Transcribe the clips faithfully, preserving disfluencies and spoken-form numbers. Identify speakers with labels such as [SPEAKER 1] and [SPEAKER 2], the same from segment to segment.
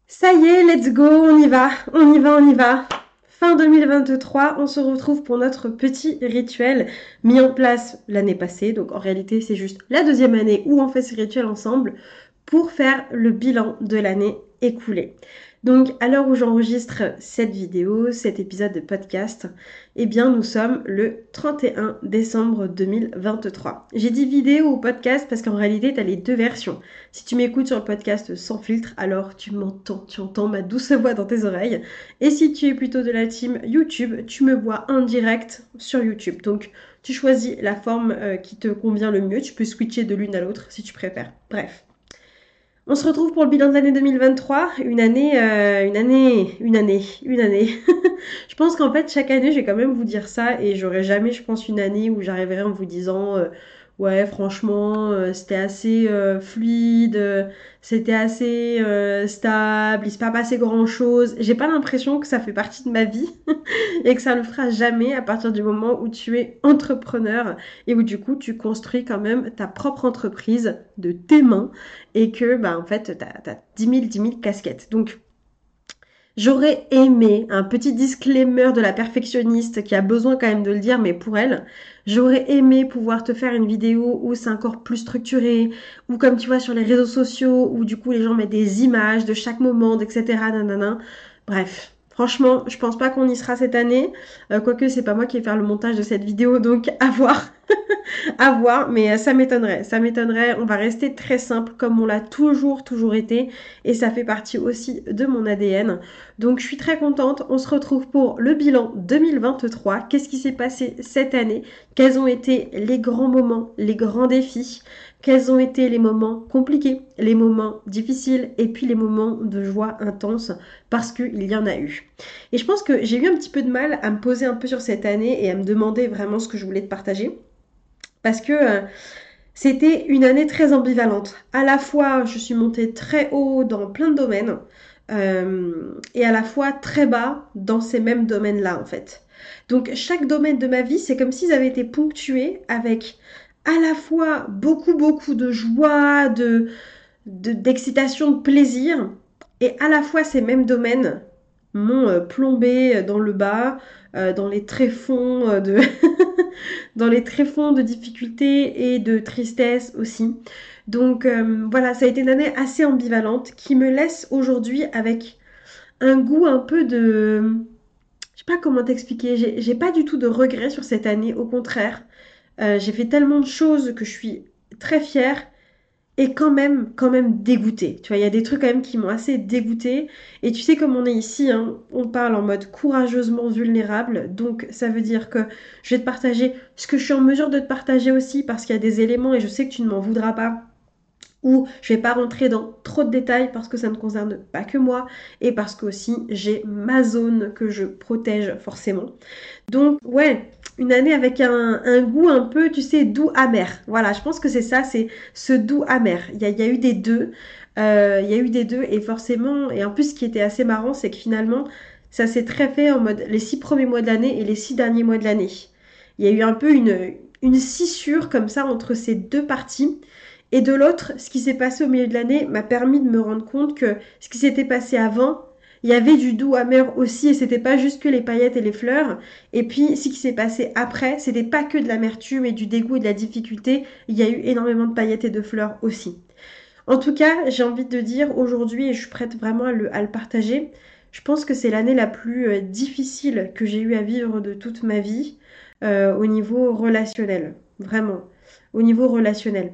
[SPEAKER 1] Ça y est, let's go, on y va, on y va, on y va. Fin deux mille vingt-trois, on se retrouve pour notre petit rituel mis en place l'année passée. Donc en réalité, c'est juste la deuxième année où on fait ce rituel ensemble pour faire le bilan de l'année écoulée. Donc à l'heure où j'enregistre cette vidéo, cet épisode de podcast, eh bien nous sommes le trente et un décembre deux mille vingt-trois. J'ai dit vidéo ou podcast parce qu'en réalité, tu as les deux versions. Si tu m'écoutes sur le podcast sans filtre, alors tu m'entends, tu entends ma douce voix dans tes oreilles. Et si tu es plutôt de la team YouTube, tu me vois en direct sur YouTube. Donc tu choisis la forme euh, qui te convient le mieux. Tu peux switcher de l'une à l'autre si tu préfères. Bref. On se retrouve pour le bilan de l'année deux mille vingt-trois, une année, euh, une année, une année, une année. Je pense qu'en fait, chaque année, je vais quand même vous dire ça et j'aurai jamais, je pense, une année où j'arriverai en vous disant, euh, ouais, franchement, euh, c'était assez euh, fluide, euh, c'était assez euh, stable, il s'est pas passé grand-chose. J'ai pas l'impression que ça fait partie de ma vie et que ça le fera jamais à partir du moment où tu es entrepreneur et où du coup, tu construis quand même ta propre entreprise de tes mains et que, bah, en fait, t'as, t'as dix mille, dix mille casquettes. Donc, j'aurais aimé un petit disclaimer de la perfectionniste qui a besoin quand même de le dire, mais pour elle, j'aurais aimé pouvoir te faire une vidéo où c'est encore plus structuré, ou comme tu vois sur les réseaux sociaux, où du coup les gens mettent des images de chaque moment, et cetera. Nanana. Bref. Franchement, je pense pas qu'on y sera cette année. Euh, quoique, c'est pas moi qui vais faire le montage de cette vidéo, donc à voir. À voir, mais ça m'étonnerait. Ça m'étonnerait. On va rester très simple comme on l'a toujours, toujours été. Et ça fait partie aussi de mon A D N. Donc je suis très contente. On se retrouve pour le bilan deux mille vingt-trois. Qu'est-ce qui s'est passé cette année? Quels ont été les grands moments, les grands défis? Quels ont été les moments compliqués, les moments difficiles et puis les moments de joie intense parce qu'il y en a eu. Et je pense que j'ai eu un petit peu de mal à me poser un peu sur cette année et à me demander vraiment ce que je voulais te partager. Parce que euh, c'était une année très ambivalente. À la fois, je suis montée très haut dans plein de domaines euh, et à la fois très bas dans ces mêmes domaines-là, en fait. Donc, chaque domaine de ma vie, c'est comme s'ils avaient été ponctués avec à la fois beaucoup, beaucoup de joie, de, de- d'excitation, de plaisir, et à la fois ces mêmes domaines m'ont euh, plombé dans le bas, euh, dans les tréfonds euh, de dans les tréfonds de difficultés et de tristesse aussi. Donc euh, voilà, ça a été une année assez ambivalente qui me laisse aujourd'hui avec un goût un peu de... Je sais pas comment t'expliquer, j'ai, j'ai pas du tout de regrets sur cette année, au contraire. Euh, j'ai fait tellement de choses que je suis très fière et quand même, quand même dégoûtée. Tu vois, il y a des trucs quand même qui m'ont assez dégoûtée. Et tu sais, comme on est ici, hein, on parle en mode courageusement vulnérable. Donc, ça veut dire que je vais te partager ce que je suis en mesure de te partager aussi parce qu'il y a des éléments et je sais que tu ne m'en voudras pas où je vais pas rentrer dans trop de détails parce que ça ne concerne pas que moi et parce que aussi j'ai ma zone que je protège forcément. Donc ouais, une année avec un, un goût un peu, tu sais, doux amer. Voilà, je pense que c'est ça, c'est ce doux amer. Il y a, il y a eu des deux, euh, il y a eu des deux et forcément, et en plus ce qui était assez marrant, c'est que finalement, ça s'est très fait en mode les six premiers mois de l'année et les six derniers mois de l'année. Il y a eu un peu une, une scissure comme ça entre ces deux parties. Et de l'autre, ce qui s'est passé au milieu de l'année m'a permis de me rendre compte que ce qui s'était passé avant, il y avait du doux amer aussi et c'était pas juste que les paillettes et les fleurs. Et puis, ce qui s'est passé après, c'était pas que de l'amertume et du dégoût et de la difficulté, il y a eu énormément de paillettes et de fleurs aussi. En tout cas, j'ai envie de dire aujourd'hui, et je suis prête vraiment à le, à le partager, je pense que c'est l'année la plus euh, difficile que j'ai eu à vivre de toute ma vie euh, au niveau relationnel. Vraiment, au niveau relationnel.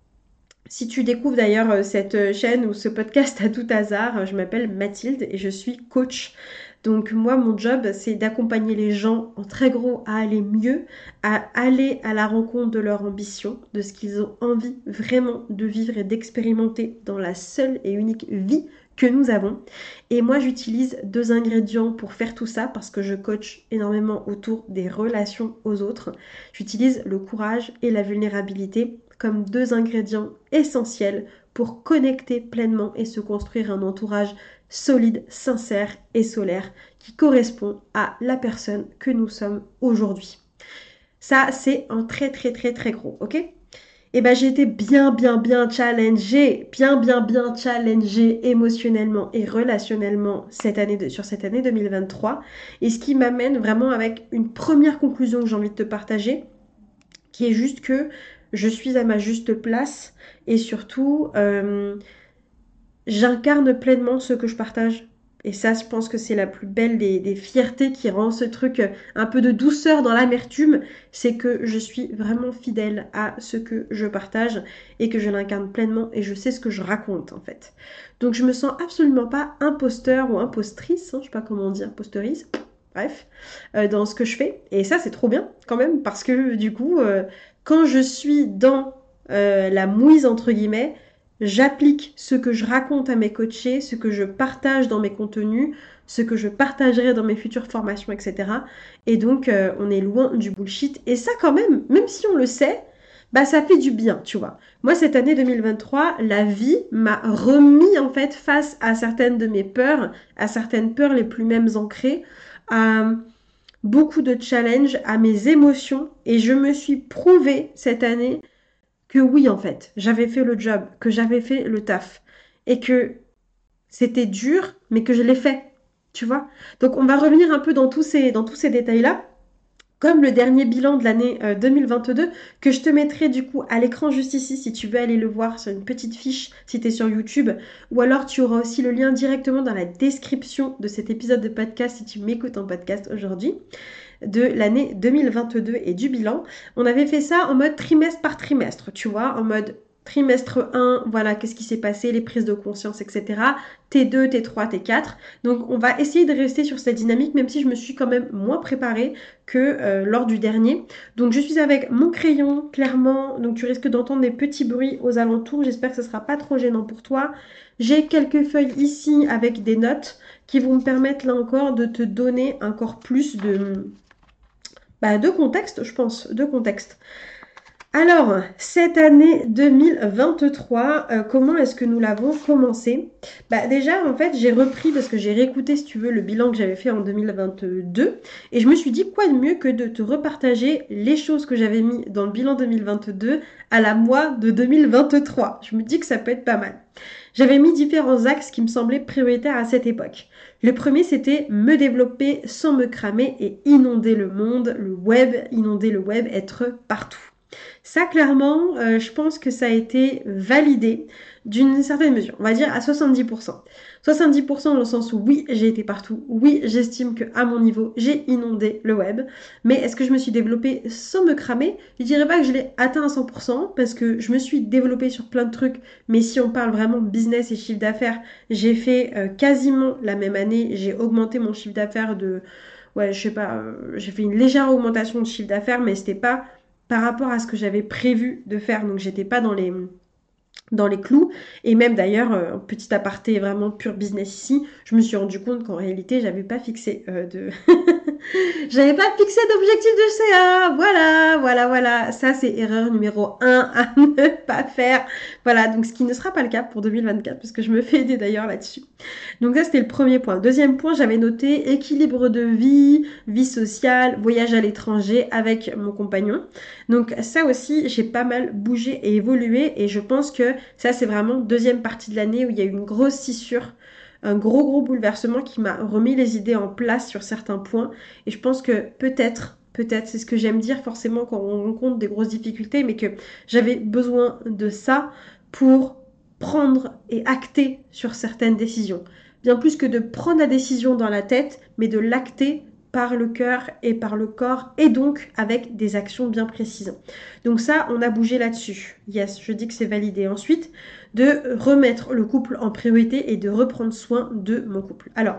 [SPEAKER 1] Si tu découvres d'ailleurs euh, cette euh, chaîne ou ce podcast à tout hasard, euh, je m'appelle Mathilde et je suis coach. Donc moi, mon job, c'est d'accompagner les gens en très gros à aller mieux, à aller à la rencontre de leur ambition, de ce qu'ils ont envie vraiment de vivre et d'expérimenter dans la seule et unique vie que nous avons. Et moi, j'utilise deux ingrédients pour faire tout ça parce que je coach énormément autour des relations aux autres. J'utilise le courage et la vulnérabilité comme deux ingrédients essentiels pour connecter pleinement et se construire un entourage solide, sincère et solaire qui correspond à la personne que nous sommes aujourd'hui. Ça, c'est un très très très très gros, ok? et ben j'ai été bien, bien, bien challengée, bien, bien, bien challengée émotionnellement et relationnellement cette année de, sur cette année deux mille vingt-trois. Et ce qui m'amène vraiment avec une première conclusion que j'ai envie de te partager, qui est juste que je suis à ma juste place et surtout, euh, j'incarne pleinement ce que je partage. Et ça, je pense que c'est la plus belle des, des fiertés qui rend ce truc un peu de douceur dans l'amertume, c'est que je suis vraiment fidèle à ce que je partage et que je l'incarne pleinement et je sais ce que je raconte en fait. Donc je me sens absolument pas imposteur ou impostrice, hein, je sais pas comment dire, imposteurice, bref, euh, dans ce que je fais. Et ça, c'est trop bien quand même parce que du coup, euh, quand je suis dans euh, la mouise entre guillemets, j'applique ce que je raconte à mes coachés, ce que je partage dans mes contenus, ce que je partagerai dans mes futures formations, et cetera. Et donc, euh, on est loin du bullshit. Et ça, quand même, même si on le sait, bah ça fait du bien, tu vois. Moi, cette année deux mille vingt-trois, la vie m'a remis en fait face à certaines de mes peurs, à certaines peurs les plus mêmes ancrées, à beaucoup de challenges, à mes émotions. Et je me suis prouvé cette année que oui, en fait, j'avais fait le job, que j'avais fait le taf et que c'était dur, mais que je l'ai fait, tu vois. Donc, on va revenir un peu dans tous ces, dans tous ces détails-là, comme le dernier bilan de l'année euh, deux mille vingt-deux, que je te mettrai du coup à l'écran juste ici si tu veux aller le voir sur une petite fiche si tu es sur YouTube, ou alors tu auras aussi le lien directement dans la description de cet épisode de podcast si tu m'écoutes en podcast aujourd'hui, de l'année deux mille vingt-deux et du bilan. On avait fait ça en mode trimestre par trimestre, tu vois, en mode trimestre un, voilà, qu'est-ce qui s'est passé, les prises de conscience, et cetera. T deux, T trois, T quatre. Donc, on va essayer de rester sur cette dynamique, même si je me suis quand même moins préparée que euh, lors du dernier. Donc, je suis avec mon crayon, clairement. Donc, tu risques d'entendre des petits bruits aux alentours. J'espère que ce ne sera pas trop gênant pour toi. J'ai quelques feuilles ici avec des notes qui vont me permettre, là encore, de te donner encore plus de... Bah, de contexte, je pense, de contexte. Alors, cette année deux mille vingt-trois, euh, comment est-ce que nous l'avons commencé? Bah déjà, en fait, j'ai repris parce que j'ai réécouté, si tu veux, le bilan que j'avais fait en deux mille vingt-deux et je me suis dit quoi de mieux que de te repartager les choses que j'avais mis dans le bilan deux mille vingt-deux à la moi de deux mille vingt-trois. Je me dis que ça peut être pas mal. J'avais mis différents axes qui me semblaient prioritaires à cette époque. Le premier, c'était me développer sans me cramer et inonder le monde, le web, inonder le web, être partout. Ça, clairement, euh, je pense que ça a été validé d'une certaine mesure, on va dire à soixante-dix pour cent. soixante-dix pour cent dans le sens où oui, j'ai été partout, oui, j'estime qu'à mon niveau, j'ai inondé le web, mais est-ce que je me suis développée sans me cramer? Je dirais pas que je l'ai atteint à cent pour cent, parce que je me suis développée sur plein de trucs, mais si on parle vraiment business et chiffre d'affaires, j'ai fait euh, quasiment la même année, j'ai augmenté mon chiffre d'affaires de... Ouais, je sais pas, euh, j'ai fait une légère augmentation de chiffre d'affaires, mais c'était pas par rapport à ce que j'avais prévu de faire. Donc, j'étais pas dans les, dans les clous. Et même d'ailleurs, euh, petit aparté vraiment pur business ici, je me suis rendu compte qu'en réalité, j'avais pas fixé euh, de... j'avais pas fixé d'objectif de C A. Voilà, voilà, voilà. Ça, c'est erreur numéro un à ne pas faire. Voilà, donc ce qui ne sera pas le cas pour deux mille vingt-quatre, parce que je me fais aider d'ailleurs là-dessus. Donc ça, c'était le premier point. Deuxième point, j'avais noté équilibre de vie, vie sociale, voyage à l'étranger avec mon compagnon. Donc ça aussi, j'ai pas mal bougé et évolué et je pense que ça, c'est vraiment deuxième partie de l'année où il y a eu une grosse scissure, un gros gros bouleversement qui m'a remis les idées en place sur certains points. Et je pense que peut-être, peut-être, c'est ce que j'aime dire forcément quand on rencontre des grosses difficultés, mais que j'avais besoin de ça pour prendre et acter sur certaines décisions. Bien plus que de prendre la décision dans la tête, mais de l'acter par le cœur et par le corps, et donc avec des actions bien précises. Donc ça, on a bougé là-dessus. Yes, je dis que c'est validé. Ensuite, de remettre le couple en priorité et de reprendre soin de mon couple. Alors,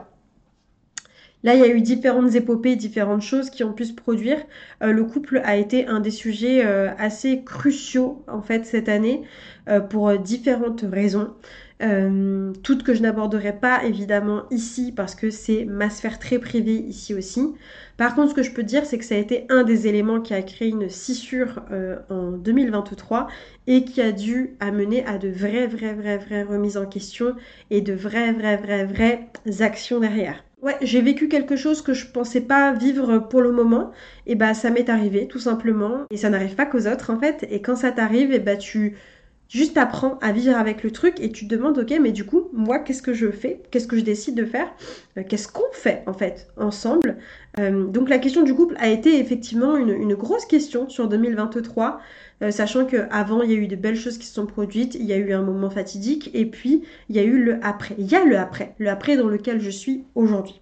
[SPEAKER 1] là, il y a eu différentes épopées, différentes choses qui ont pu se produire. Euh, le couple a été un des sujets euh, assez cruciaux, en fait, cette année, euh, pour euh, différentes raisons. Euh, toutes que je n'aborderai pas évidemment ici parce que c'est ma sphère très privée ici aussi. Par contre, ce que je peux dire, c'est que ça a été un des éléments qui a créé une scissure euh, en deux mille vingt-trois et qui a dû amener à de vraies, vraies, vraies, vraies remises en question et de vraies, vraies, vraies, vraies actions derrière. Ouais, j'ai vécu quelque chose que je pensais pas vivre pour le moment, et bah ça m'est arrivé tout simplement, et ça n'arrive pas qu'aux autres en fait, et quand ça t'arrive, et bah tu juste apprends à vivre avec le truc et tu te demandes ok mais du coup moi qu'est-ce que je fais, qu'est-ce que je décide de faire. Euh, qu'est-ce qu'on fait en fait ensemble. Euh, donc la question du couple a été effectivement une, une grosse question sur deux mille vingt-trois, euh, sachant qu'avant il y a eu de belles choses qui se sont produites, il y a eu un moment fatidique et puis il y a eu le après, il y a le après, le après dans lequel je suis aujourd'hui.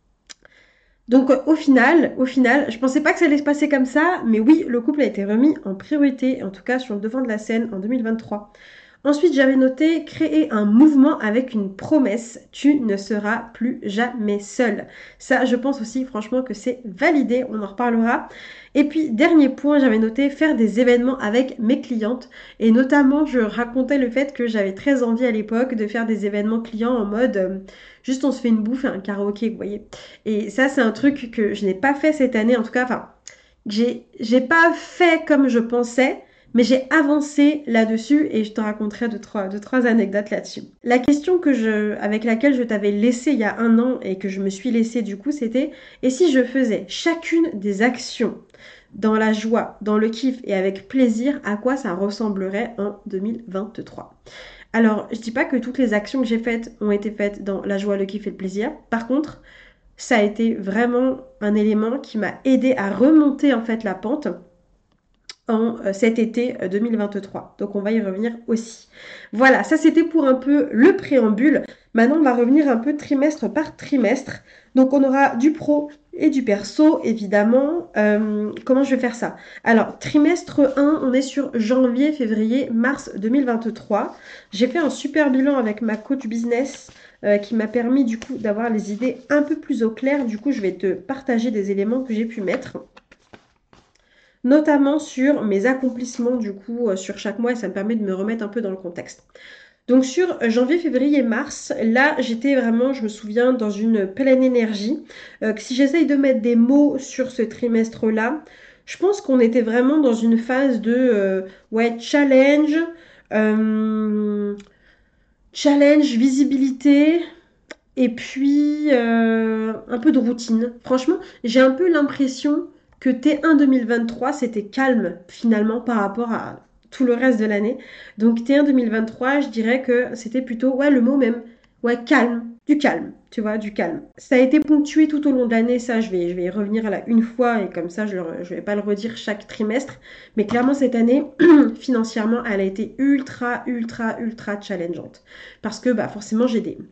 [SPEAKER 1] Donc euh, au final, au final, je pensais pas que ça allait se passer comme ça, mais oui, le couple a été remis en priorité, en tout cas sur le devant de la scène en deux mille vingt-trois. Ensuite, j'avais noté créer un mouvement avec une promesse. Tu ne seras plus jamais seul. Ça, je pense aussi, franchement, que c'est validé. On en reparlera. Et puis, dernier point, j'avais noté faire des événements avec mes clientes. Et notamment, je racontais le fait que j'avais très envie à l'époque de faire des événements clients en mode euh, juste on se fait une bouffe et un karaoké, vous voyez. Et ça, c'est un truc que je n'ai pas fait cette année. En tout cas, enfin, j'ai, j'ai pas fait comme je pensais, mais j'ai avancé là-dessus et je te raconterai deux, trois, deux, trois anecdotes là-dessus. La question que je, avec laquelle je t'avais laissé il y a un an et que je me suis laissée du coup, c'était et si je faisais chacune des actions dans la joie, dans le kiff et avec plaisir, à quoi ça ressemblerait en deux mille vingt-trois. Alors, je dis pas que toutes les actions que j'ai faites ont été faites dans la joie, le kiff et le plaisir. Par contre, ça a été vraiment un élément qui m'a aidé à remonter en fait la pente en euh, cet été euh, deux mille vingt-trois. Donc on va y revenir aussi. Voilà, ça c'était pour un peu le préambule. Maintenant on va revenir un peu trimestre par trimestre. Donc on aura du pro et du perso évidemment. Euh, comment je vais faire ça? Alors trimestre un, on est sur janvier, février, mars deux mille vingt-trois. J'ai fait un super bilan avec ma coach business euh, qui m'a permis du coup d'avoir les idées un peu plus au clair. Du coup je vais te partager des éléments que j'ai pu mettre notamment sur mes accomplissements du coup euh, sur chaque mois et ça me permet de me remettre un peu dans le contexte. Donc sur euh, janvier, février, mars, là j'étais vraiment, je me souviens, dans une pleine énergie. Euh, que si j'essaye de mettre des mots sur ce trimestre-là, je pense qu'on était vraiment dans une phase de euh, ouais, challenge, euh, challenge, visibilité, et puis, euh, un peu de routine. Franchement, j'ai un peu l'impression que T un deux mille vingt-trois, c'était calme finalement par rapport à tout le reste de l'année. Donc T un deux mille vingt-trois, je dirais que c'était plutôt, ouais, le mot même, ouais, calme, du calme, tu vois, du calme. Ça a été ponctué tout au long de l'année, ça, je vais, je vais y revenir là une fois et comme ça, je ne vais pas le redire chaque trimestre. Mais clairement, cette année, financièrement, elle a été ultra, ultra, ultra challengeante. Parce que, bah, forcément, j'ai des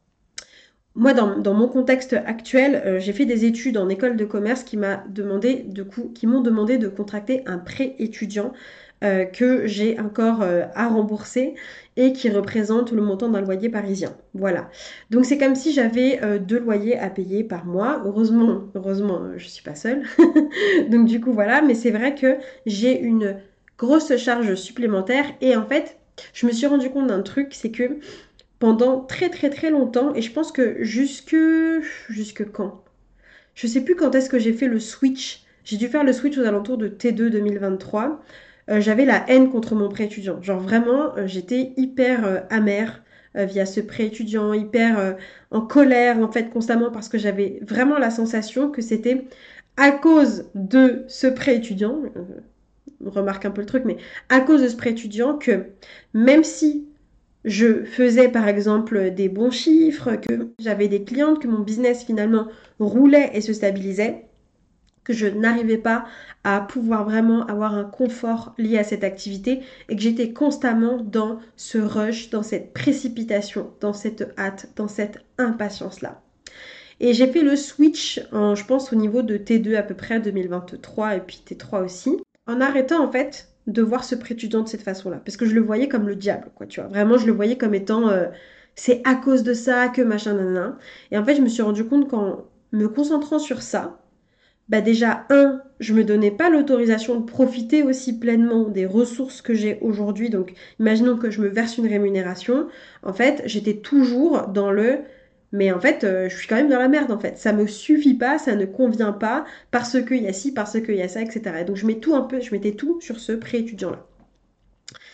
[SPEAKER 1] moi, dans, dans mon contexte actuel, euh, j'ai fait des études en école de commerce qui m'a demandé, de coup, qui m'ont demandé de contracter un prêt étudiant euh, que j'ai encore euh, à rembourser et qui représente le montant d'un loyer parisien. Voilà. Donc c'est comme si j'avais euh, deux loyers à payer par mois. Heureusement, heureusement, euh, je suis pas seule. Donc du coup voilà. Mais c'est vrai que j'ai une grosse charge supplémentaire et en fait, je me suis rendu compte d'un truc, c'est que pendant très très très longtemps et je pense que jusque jusque quand? Je sais plus quand est-ce que j'ai fait le switch. J'ai dû faire le switch aux alentours de T deux deux mille vingt-trois. Euh, j'avais la haine contre mon prêt étudiant. Genre vraiment, euh, j'étais hyper euh, amère euh, via ce prêt étudiant, hyper euh, en colère en fait constamment parce que j'avais vraiment la sensation que c'était à cause de ce prêt étudiant, euh, on remarque un peu le truc, mais à cause de ce prêt étudiant que même si je faisais par exemple des bons chiffres, que j'avais des clientes, que mon business finalement roulait et se stabilisait, que je n'arrivais pas à pouvoir vraiment avoir un confort lié à cette activité et que j'étais constamment dans ce rush, dans cette précipitation, dans cette hâte, dans cette impatience-là. Et j'ai fait le switch, en, je pense, au niveau de T deux à peu près deux mille vingt-trois et puis T trois aussi, en arrêtant en fait de voir ce préétudiant de cette façon-là. Parce que je le voyais comme le diable, quoi, tu vois. Vraiment, je le voyais comme étant euh, c'est à cause de ça que machin, nanana. Et en fait, je me suis rendu compte qu'en me concentrant sur ça, bah déjà, un, je me donnais pas l'autorisation de profiter aussi pleinement des ressources que j'ai aujourd'hui. Donc, imaginons que je me verse une rémunération. En fait, j'étais toujours dans le mais en fait, euh, je suis quand même dans la merde en fait. Ça me suffit pas, ça ne convient pas parce qu'il y a ci, parce qu'il y a ça, et cetera. Et donc je mets tout un peu, je mettais tout sur ce pré-étudiant là.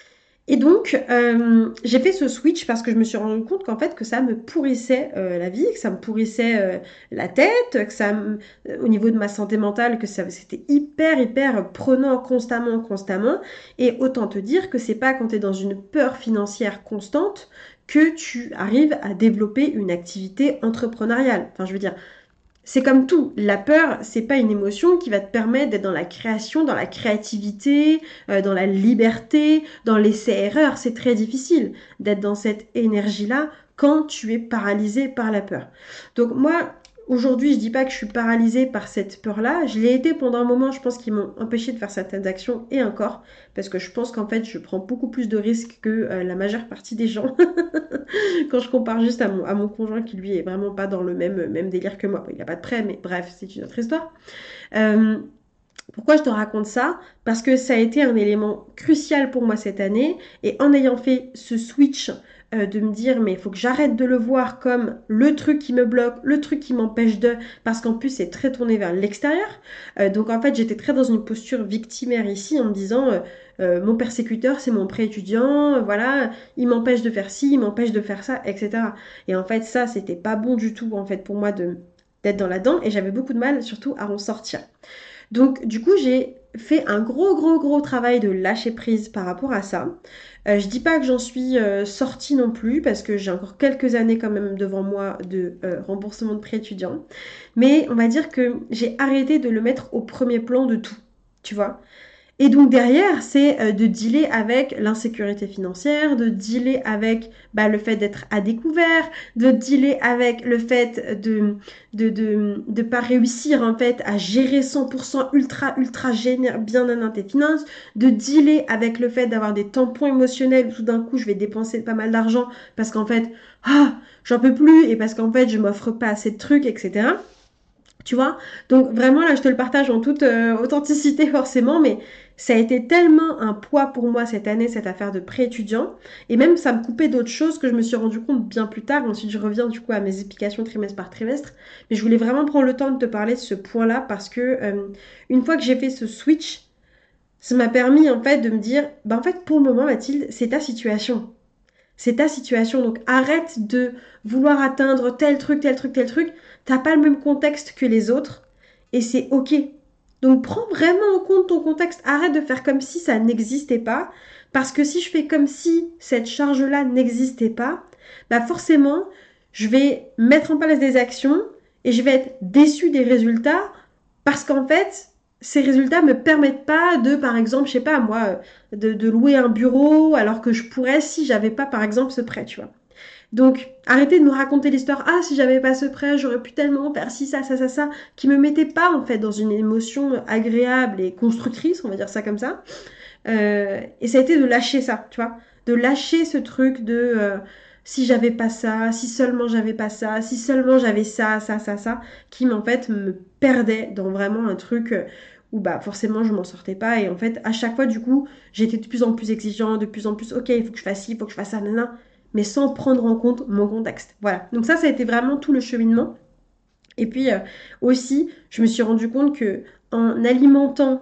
[SPEAKER 1] Et donc, euh, j'ai fait ce switch parce que je me suis rendu compte qu'en fait, que ça me pourrissait euh, la vie, que ça me pourrissait euh, la tête, que ça me, euh, au niveau de ma santé mentale, que ça, c'était hyper, hyper prenant constamment, constamment. Et autant te dire que c'est pas quand tu es dans une peur financière constante que tu arrives à développer une activité entrepreneuriale. Enfin, je veux dire, c'est comme tout, la peur, c'est pas une émotion qui va te permettre d'être dans la création, dans la créativité, euh, dans la liberté, dans l'essai-erreur. C'est très difficile d'être dans cette énergie-là quand tu es paralysé par la peur. Donc moi, aujourd'hui, je dis pas que je suis paralysée par cette peur-là. Je l'ai été pendant un moment, je pense qu'ils m'ont empêché de faire certaines actions et encore, parce que je pense qu'en fait, je prends beaucoup plus de risques que euh, la majeure partie des gens. Quand je compare juste à mon, à mon conjoint qui lui est vraiment pas dans le même, même délire que moi. Bon, il n'a pas de prêt, mais bref, c'est une autre histoire. Euh, pourquoi je te raconte ça? Parce que ça a été un élément crucial pour moi cette année. Et en ayant fait ce switch euh, de me dire, mais il faut que j'arrête de le voir comme le truc qui me bloque, le truc qui m'empêche de... Parce qu'en plus, c'est très tourné vers l'extérieur. Euh, donc en fait, j'étais très dans une posture victimaire ici en me disant... Euh, euh, mon persécuteur, c'est mon pré-étudiant, euh, voilà, il m'empêche de faire ci, il m'empêche de faire ça, et cetera. Et en fait, ça, c'était pas bon du tout, en fait, pour moi de d'être dans la dent, et j'avais beaucoup de mal, surtout, à en sortir. Donc, du coup, j'ai fait un gros, gros, gros travail de lâcher prise par rapport à ça. Euh, je dis pas que j'en suis euh, sortie non plus, parce que j'ai encore quelques années quand même devant moi de euh, remboursement de prêt étudiant. Mais on va dire que j'ai arrêté de le mettre au premier plan de tout, tu vois. Et donc derrière, c'est euh, de dealer avec l'insécurité financière, de dealer avec bah, le fait d'être à découvert, de dealer avec le fait de de, de, de pas réussir en fait à gérer cent pour cent ultra ultra génér- bien dans tes finances, de dealer avec le fait d'avoir des tampons émotionnels où tout d'un coup je vais dépenser pas mal d'argent parce qu'en fait ah j'en peux plus et parce qu'en fait je m'offre pas assez de trucs, et cetera. Tu vois? Donc vraiment là, je te le partage en toute euh, authenticité forcément, mais ça a été tellement un poids pour moi cette année, cette affaire de pré étudiant, et même ça me coupait d'autres choses que je me suis rendu compte bien plus tard. Ensuite, je reviens du coup à mes explications trimestre par trimestre, mais je voulais vraiment prendre le temps de te parler de ce point-là parce que euh, une fois que j'ai fait ce switch, ça m'a permis en fait de me dire, bah en fait pour le moment Mathilde, c'est ta situation. C'est ta situation. Donc arrête de vouloir atteindre tel truc, tel truc, tel truc. T'as pas le même contexte que les autres et c'est ok. Donc prends vraiment en compte ton contexte. Arrête de faire comme si ça n'existait pas. Parce que si je fais comme si cette charge-là n'existait pas, bah forcément, je vais mettre en place des actions et je vais être déçue des résultats parce qu'en fait, ces résultats me permettent pas de, par exemple, je sais pas moi, de, de louer un bureau alors que je pourrais si j'avais pas, par exemple, ce prêt, tu vois. Donc, arrêtez de me raconter l'histoire. Ah, si j'avais pas ce prêt, j'aurais pu tellement faire ci, ça, ça, ça, ça, qui me mettait pas en fait dans une émotion agréable et constructrice, on va dire ça comme ça. Euh, et ça a été de lâcher ça, tu vois, de lâcher ce truc de euh, si j'avais pas ça, si seulement j'avais pas ça, si seulement j'avais ça, ça, ça, ça, qui en fait me perdait dans vraiment un truc euh, où bah forcément je m'en sortais pas et en fait à chaque fois du coup j'étais de plus en plus exigeant, de plus en plus ok il faut que je fasse ci, il faut que je fasse ça, nanana, mais sans prendre en compte mon contexte. Voilà, donc ça ça a été vraiment tout le cheminement. Et puis euh, aussi je me suis rendu compte que en alimentant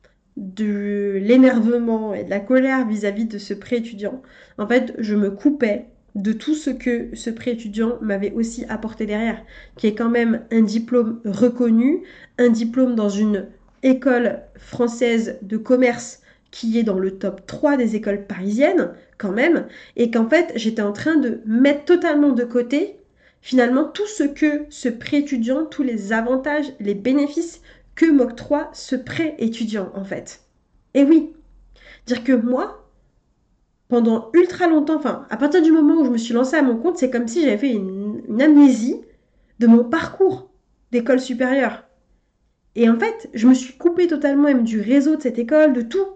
[SPEAKER 1] de l'énervement et de la colère vis-à-vis de ce pré étudiant, en fait, je me coupais de tout ce que ce pré étudiant m'avait aussi apporté derrière, qui est quand même un diplôme reconnu, un diplôme dans une école française de commerce qui est dans le top trois des écoles parisiennes, quand même, et qu'en fait, j'étais en train de mettre totalement de côté, finalement, tout ce que ce pré étudiant, tous les avantages, les bénéfices que m'octroie ce prêt étudiant en fait. Et oui, dire que moi, pendant ultra longtemps, enfin à partir du moment où je me suis lancée à mon compte, c'est comme si j'avais fait une, une amnésie de mon parcours d'école supérieure. Et en fait, je me suis coupée totalement même du réseau de cette école, de tout,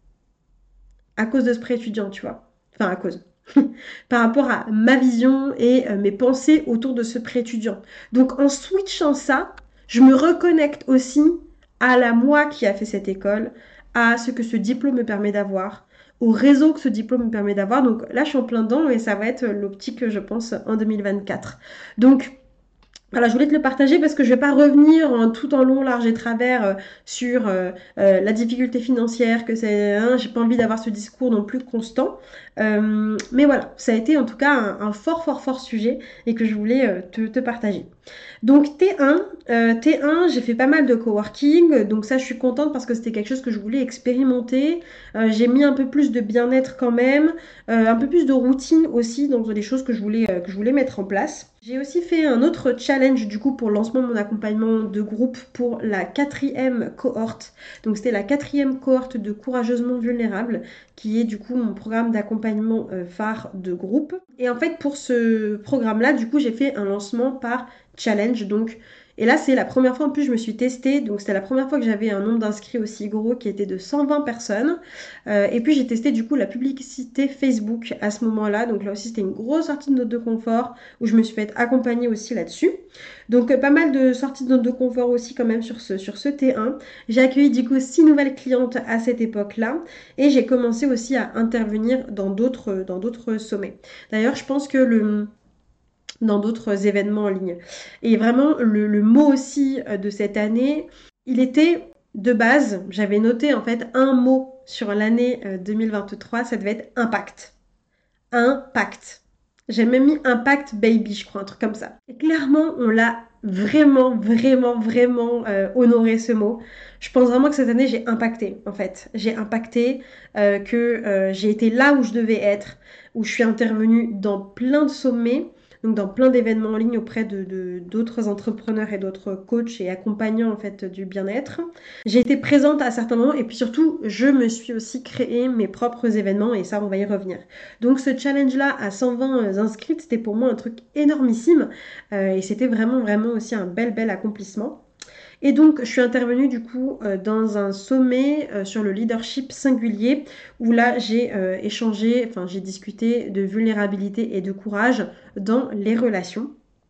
[SPEAKER 1] à cause de ce prêt étudiant, tu vois. Enfin, à cause. Par rapport à ma vision et euh, mes pensées autour de ce prêt étudiant. Donc en switchant ça, je me reconnecte aussi à la moi qui a fait cette école, à ce que ce diplôme me permet d'avoir, au réseau que ce diplôme me permet d'avoir. Donc là, je suis en plein dedans et ça va être l'optique, je pense, en deux mille vingt-quatre. Donc, Voilà, je voulais te le partager parce que je vais pas revenir en tout en long, large et travers euh, sur euh, euh, la difficulté financière, que c'est, hein, j'ai pas envie d'avoir ce discours non plus constant. Euh, mais voilà, ça a été en tout cas un, un fort, fort, fort sujet et que je voulais euh, te, te partager. Donc T un, euh, T un, j'ai fait pas mal de coworking, donc ça je suis contente parce que c'était quelque chose que je voulais expérimenter. Euh, j'ai mis un peu plus de bien-être quand même, euh, un peu plus de routine aussi, donc des choses que je voulais, euh, que je voulais mettre en place. J'ai aussi fait un autre challenge du coup pour le lancement de mon accompagnement de groupe pour la quatrième cohorte. Donc c'était la quatrième cohorte de Courageusement Vulnérable, qui est du coup mon programme d'accompagnement euh, phare de groupe. Et en fait pour ce programme-là, du coup j'ai fait un lancement par challenge. Donc, et là, c'est la première fois en plus je me suis testée. Donc, c'était la première fois que j'avais un nombre d'inscrits aussi gros qui était de cent vingt personnes. Euh, et puis, j'ai testé du coup la publicité Facebook à ce moment-là. Donc, là aussi, c'était une grosse sortie de note de confort où je me suis fait accompagner aussi là-dessus. Donc, euh, pas mal de sorties de note de confort aussi quand même sur ce, sur ce T un. J'ai accueilli du coup six nouvelles clientes à cette époque-là. Et j'ai commencé aussi à intervenir dans d'autres, dans d'autres sommets. D'ailleurs, je pense que le dans d'autres événements en ligne. Et vraiment, le, le mot aussi euh, de cette année, il était de base, j'avais noté en fait un mot sur l'année euh, deux mille vingt-trois, ça devait être impact. Impact. J'ai même mis impact baby, je crois, un truc comme ça. Et clairement, on l'a vraiment, vraiment, vraiment euh, honoré ce mot. Je pense vraiment que cette année, j'ai impacté, en fait. J'ai impacté, euh, que euh, j'ai été là où je devais être, où je suis intervenue dans plein de sommets, donc dans plein d'événements en ligne auprès de, de- d'autres entrepreneurs et d'autres coachs et accompagnants, en fait, du bien-être. J'ai été présente à certains moments et puis surtout, je me suis aussi créé mes propres événements et ça, on va y revenir. Donc ce challenge-là à cent vingt inscrites, c'était pour moi un truc énormissime euh, et c'était vraiment vraiment aussi un bel bel accomplissement. Et donc je suis intervenue du coup euh, dans un sommet euh, sur le leadership singulier où là j'ai euh, échangé, enfin j'ai discuté de vulnérabilité et de courage dans les relations.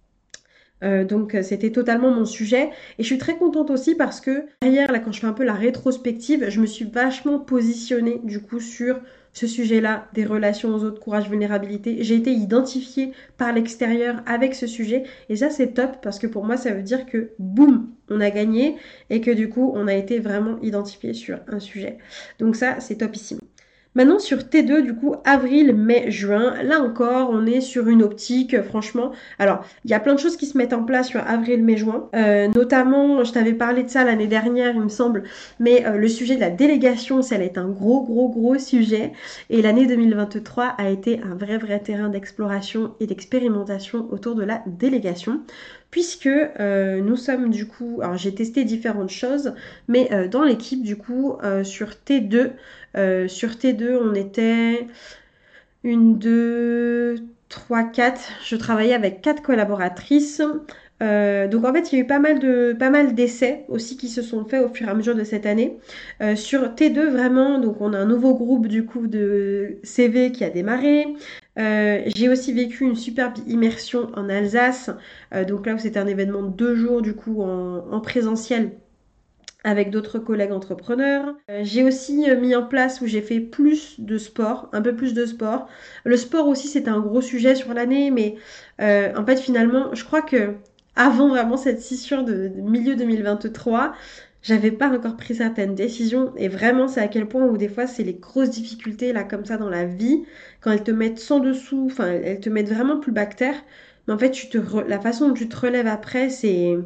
[SPEAKER 1] Euh, donc euh, c'était totalement mon sujet et je suis très contente aussi parce que derrière là quand je fais un peu la rétrospective je me suis vachement positionnée du coup sur ce sujet-là des relations aux autres, courage, vulnérabilité. J'ai été identifiée par l'extérieur avec ce sujet et ça c'est top parce que pour moi ça veut dire que boum on a gagné et que du coup on a été vraiment identifié sur un sujet. Donc ça c'est topissime. Maintenant sur T deux, du coup, avril, mai, juin, là encore, on est sur une optique, franchement. Alors, il y a plein de choses qui se mettent en place sur avril, mai, juin. Euh, notamment, je t'avais parlé de ça l'année dernière, il me semble, mais euh, le sujet de la délégation, ça est un gros, gros, gros sujet. Et l'année deux mille vingt-trois a été un vrai, vrai terrain d'exploration et d'expérimentation autour de la délégation. Puisque euh, nous sommes du coup, alors j'ai testé différentes choses, mais euh, dans l'équipe du coup euh, sur T deux, euh, sur T deux on était une, deux, trois, quatre. Je travaillais avec quatre collaboratrices. Euh, donc en fait, il y a eu pas mal de pas mal d'essais aussi qui se sont faits au fur et à mesure de cette année. Euh, sur T deux, vraiment, donc on a un nouveau groupe du coup de C V qui a démarré. Euh, j'ai aussi vécu une superbe immersion en Alsace. Euh, donc là où c'était un événement de deux jours du coup en, en présentiel avec d'autres collègues entrepreneurs. Euh, j'ai aussi euh, mis en place où j'ai fait plus de sport, un peu plus de sport. Le sport aussi, c'était un gros sujet sur l'année, mais euh, en fait, finalement, je crois que avant vraiment cette scission de, de milieu deux mille vingt-trois, j'avais pas encore pris certaines décisions et vraiment c'est à quel point où des fois c'est les grosses difficultés là comme ça dans la vie quand elles te mettent sans dessous, enfin elles te mettent vraiment plus bactère, mais en fait tu te re- la façon dont tu te relèves après c'est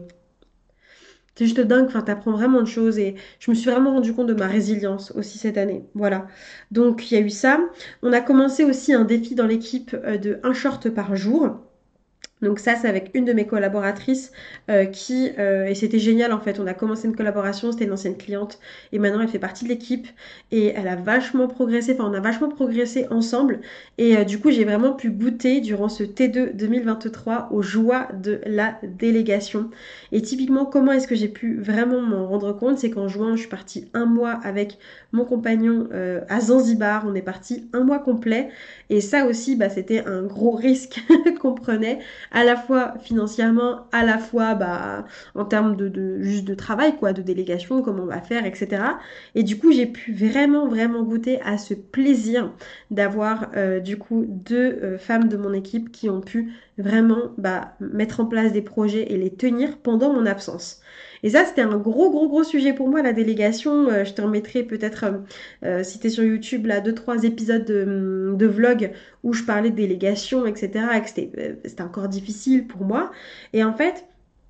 [SPEAKER 1] c'est juste dingue, enfin, t'apprends vraiment de choses et je me suis vraiment rendu compte de ma résilience aussi cette année. Voilà. Donc il y a eu ça. On a commencé aussi un défi dans l'équipe euh, de un short par jour. Donc ça, c'est avec une de mes collaboratrices euh, qui, euh, et c'était génial en fait, on a commencé une collaboration, c'était une ancienne cliente et maintenant elle fait partie de l'équipe et elle a vachement progressé, enfin on a vachement progressé ensemble et euh, du coup j'ai vraiment pu goûter durant ce T deux deux mille vingt-trois aux joies de la délégation. Et typiquement comment est-ce que j'ai pu vraiment m'en rendre compte, c'est qu'en juin je suis partie un mois avec mon compagnon euh, à Zanzibar, on est parti un mois complet et ça aussi bah, c'était un gros risque qu'on prenait à la fois financièrement, à la fois bah, en termes de, de juste de travail, quoi, de délégation, comment on va faire, et cetera. Et du coup, j'ai pu vraiment, vraiment goûter à ce plaisir d'avoir euh, du coup deux euh, femmes de mon équipe qui ont pu vraiment bah, mettre en place des projets et les tenir pendant mon absence. Et ça, c'était un gros, gros, gros sujet pour moi, la délégation. Euh, je te remettrai peut-être, euh, euh, si t'es sur YouTube, là, deux, trois épisodes de, de vlog où je parlais de délégation, et cetera. Et que c'était, euh, c'était encore difficile pour moi. Et en fait,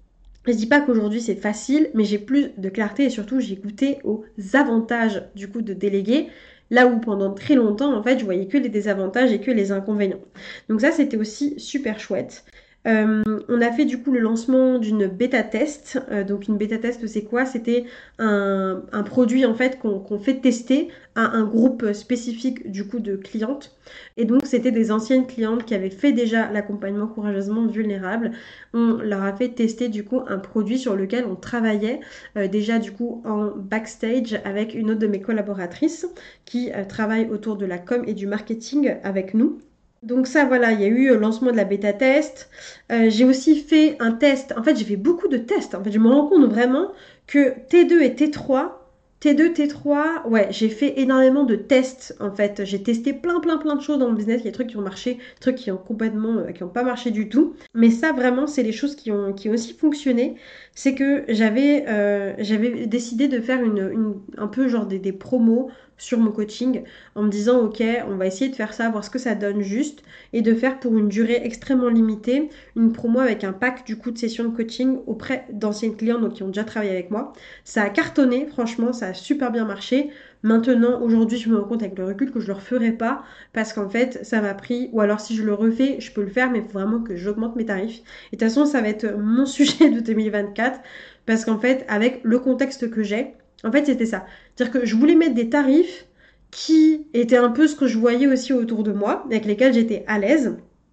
[SPEAKER 1] je dis pas qu'aujourd'hui c'est facile, mais j'ai plus de clarté et surtout j'ai goûté aux avantages du coup de déléguer. Là où pendant très longtemps, en fait, je voyais que les désavantages et que les inconvénients. Donc ça, c'était aussi super chouette. Euh, on a fait du coup le lancement d'une bêta test. Euh, donc une bêta test, c'est quoi? C'était un, un produit en fait qu'on qu'on fait tester à un groupe spécifique du coup de clientes. Et donc c'était des anciennes clientes qui avaient fait déjà l'accompagnement courageusement vulnérable. On leur a fait tester du coup un produit sur lequel on travaillait euh, déjà du coup en backstage avec une autre de mes collaboratrices qui euh, travaille autour de la com et du marketing avec nous. Donc ça, voilà, il y a eu le lancement de la bêta test. Euh, j'ai aussi fait un test. En fait, j'ai fait beaucoup de tests. En fait, je me rends compte vraiment que T deux et T trois, T deux, T trois, ouais, j'ai fait énormément de tests. En fait, j'ai testé plein, plein, plein de choses dans le business. Il y a des trucs qui ont marché, des trucs qui ont complètement, euh, qui n'ont pas marché du tout. Mais ça, vraiment, c'est les choses qui ont, qui ont aussi fonctionné. C'est que j'avais, euh, j'avais décidé de faire une, une, un peu genre des, des promos sur mon coaching en me disant ok, on va essayer de faire ça, voir ce que ça donne juste et de faire pour une durée extrêmement limitée une promo avec un pack du coup de sessions de coaching auprès d'anciennes clients donc qui ont déjà travaillé avec moi. Ça a cartonné, franchement, ça a super bien marché. Maintenant, aujourd'hui, je me rends compte avec le recul que je le referai pas parce qu'en fait, ça m'a pris, ou alors si je le refais, je peux le faire, mais il faut vraiment que j'augmente mes tarifs. Et de toute façon, ça va être mon sujet de deux mille vingt-quatre parce qu'en fait, avec le contexte que j'ai, en fait, c'était ça. C'est-à-dire que je voulais mettre des tarifs qui étaient un peu ce que je voyais aussi autour de moi, avec lesquels j'étais à l'aise.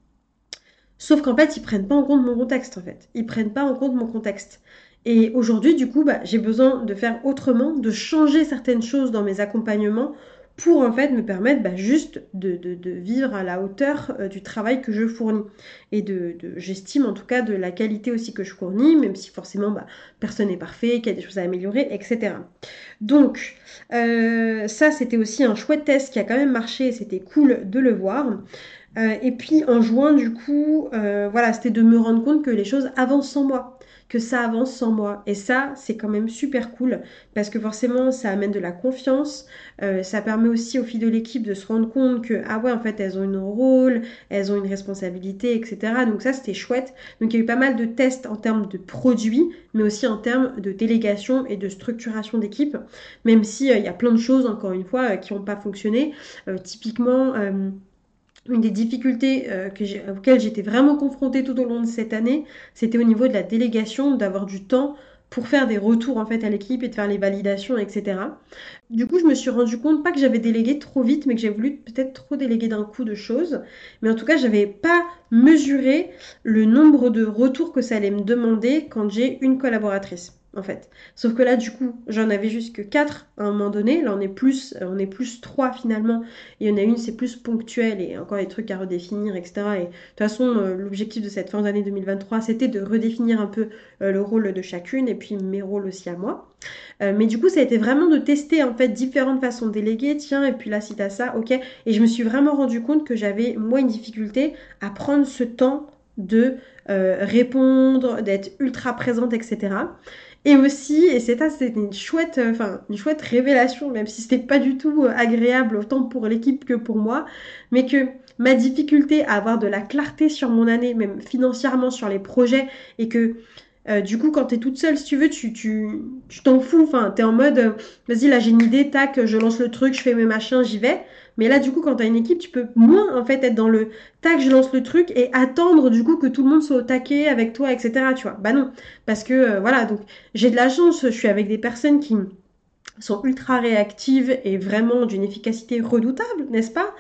[SPEAKER 1] Sauf qu'en fait, ils prennent pas en compte mon contexte, en fait. Ils prennent pas en compte mon contexte. Et aujourd'hui, du coup, bah, j'ai besoin de faire autrement, de changer certaines choses dans mes accompagnements pour en fait me permettre bah, juste de, de, de vivre à la hauteur euh, du travail que je fournis. Et de, de j'estime en tout cas de la qualité aussi que je fournis, même si forcément bah, personne n'est parfait, qu'il y a des choses à améliorer, et cetera. Donc, euh, ça, c'était aussi un chouette test qui a quand même marché et c'était cool de le voir. Euh, et puis en juin, du coup, euh, voilà, c'était de me rendre compte que les choses avancent sans moi, que ça avance sans moi. Et ça, c'est quand même super cool parce que forcément, ça amène de la confiance. Euh, ça permet aussi aux filles de l'équipe de se rendre compte que, ah ouais, en fait, elles ont un rôle, elles ont une responsabilité, et cetera. Donc ça, c'était chouette. Donc il y a eu pas mal de tests en termes de produits, mais aussi en termes de délégation et de structuration d'équipe, même si euh, il y a plein de choses, encore une fois, euh, qui n'ont pas fonctionné. Euh, typiquement... Euh, une des difficultés euh, que j'ai, auxquelles j'étais vraiment confrontée tout au long de cette année, c'était au niveau de la délégation, d'avoir du temps pour faire des retours en fait à l'équipe et de faire les validations, et cetera. Du coup, je me suis rendu compte, pas que j'avais délégué trop vite, mais que j'avais voulu peut-être trop déléguer d'un coup de choses. Mais en tout cas, j'avais pas mesuré le nombre de retours que ça allait me demander quand j'ai une collaboratrice. En fait. Sauf que là, du coup, j'en avais juste que quatre à un moment donné. Là, on est plus, on est plus trois finalement. Et il y en a une, c'est plus ponctuel et encore des trucs à redéfinir, et cetera. Et de toute façon, euh, l'objectif de cette fin d'année deux mille vingt-trois, c'était de redéfinir un peu euh, le rôle de chacune et puis mes rôles aussi à moi. Euh, mais du coup, ça a été vraiment de tester en fait différentes façons de déléguer. Tiens, et puis là, si t'as ça, ok. Et je me suis vraiment rendu compte que j'avais, moi, une difficulté à prendre ce temps de euh, répondre, d'être ultra présente, et cetera. Et aussi, et c'est ça, c'était une chouette, euh, enfin, une chouette révélation, même si c'était pas du tout euh, agréable autant pour l'équipe que pour moi, mais que ma difficulté à avoir de la clarté sur mon année, même financièrement sur les projets, et que euh, du coup, quand t'es toute seule, si tu veux, tu tu tu t'en fous. Enfin, t'es en mode, euh, vas-y, là j'ai une idée, tac, je lance le truc, je fais mes machins, j'y vais. Mais là, du coup, quand t'as une équipe, tu peux moins en fait être dans le tac, je lance le truc et attendre du coup que tout le monde soit au taquet avec toi, et cetera. Tu vois? Bah non, parce que euh, voilà. Donc j'ai de la chance, je suis avec des personnes qui sont ultra réactives et vraiment d'une efficacité redoutable, n'est-ce pas?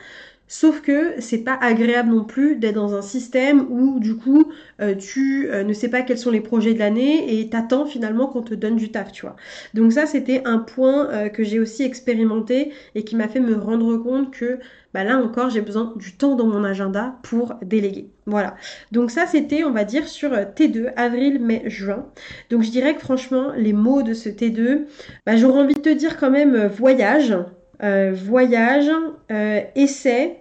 [SPEAKER 1] Sauf que c'est pas agréable non plus d'être dans un système où du coup euh, tu euh, ne sais pas quels sont les projets de l'année et t'attends finalement qu'on te donne du taf, tu vois. Donc ça c'était un point euh, que j'ai aussi expérimenté et qui m'a fait me rendre compte que bah là encore j'ai besoin du temps dans mon agenda pour déléguer. Voilà. Donc ça c'était on va dire sur euh, T deux, avril, mai, juin. Donc je dirais que franchement les mots de ce T deux, bah, j'aurais envie de te dire quand même euh, voyage. Euh, voyage, euh, essai,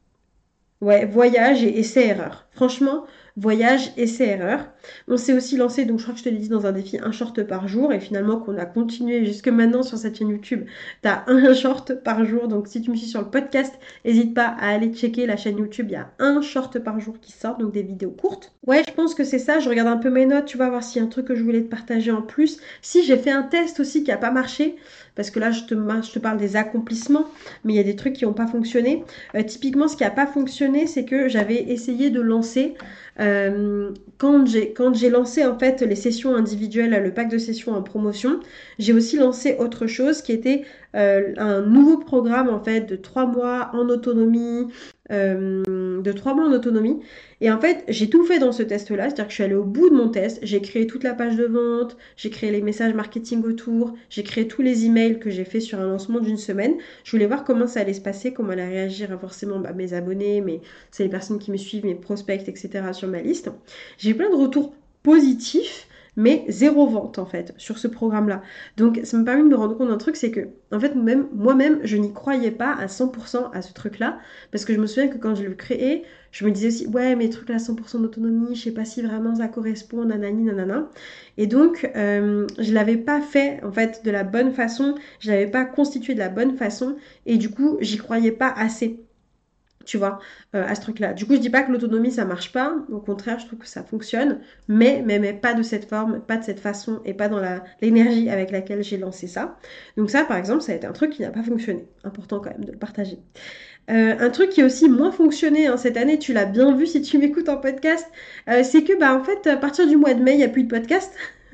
[SPEAKER 1] ouais, voyage et essai-erreur. Franchement, voyage, essai-erreur. On s'est aussi lancé, donc je crois que je te l'ai dit dans un défi, un short par jour, et finalement qu'on a continué jusque maintenant sur cette chaîne YouTube. T'as un short par jour, donc si tu me suis sur le podcast, n'hésite pas à aller checker la chaîne YouTube. Il y a un short par jour qui sort, donc des vidéos courtes. Ouais, je pense que c'est ça. Je regarde un peu mes notes, tu vas voir s'il y a un truc que je voulais te partager en plus. Si j'ai fait un test aussi qui n'a pas marché, parce que là je te, je te parle des accomplissements, mais il y a des trucs qui n'ont pas fonctionné. Euh, typiquement, ce qui n'a pas fonctionné, c'est que j'avais essayé de lancer, euh, quand j'ai quand j'ai lancé en fait les sessions individuelles, le pack de sessions en promotion, j'ai aussi lancé autre chose qui était euh, un nouveau programme en fait de trois mois en autonomie, euh, de trois mois en autonomie. Et en fait, j'ai tout fait dans ce test-là, c'est-à-dire que je suis allée au bout de mon test, j'ai créé toute la page de vente, j'ai créé les messages marketing autour, j'ai créé tous les emails que j'ai fait sur un lancement d'une semaine. Je voulais voir comment ça allait se passer, comment allaient réagir forcément bah, mes abonnés, mes, c'est les personnes qui me suivent, mes prospects, et cetera sur ma liste. J'ai eu plein de retours positifs, mais zéro vente en fait sur ce programme-là. Donc ça m'a permis de me rendre compte d'un truc, c'est que en fait moi-même, moi-même je n'y croyais pas à cent pour cent à ce truc-là, parce que je me souviens que quand je l'ai créé, je me disais aussi ouais mais trucs là cent pour cent d'autonomie, je sais pas si vraiment ça correspond, nanani nanana. Et donc euh, je l'avais pas fait en fait de la bonne façon, je l'avais pas constitué de la bonne façon, et du coup j'y croyais pas assez, tu vois, euh, à ce truc-là. Du coup, je dis pas que l'autonomie, ça marche pas. Au contraire, je trouve que ça fonctionne, mais, mais, mais pas de cette forme, pas de cette façon, et pas dans la, l'énergie avec laquelle j'ai lancé ça. Donc ça, par exemple, ça a été un truc qui n'a pas fonctionné. Important quand même de le partager. Euh, un truc qui a aussi moins fonctionné hein, cette année, tu l'as bien vu si tu m'écoutes en podcast, euh, c'est que, bah, en fait, à partir du mois de mai, il n'y a plus de podcast.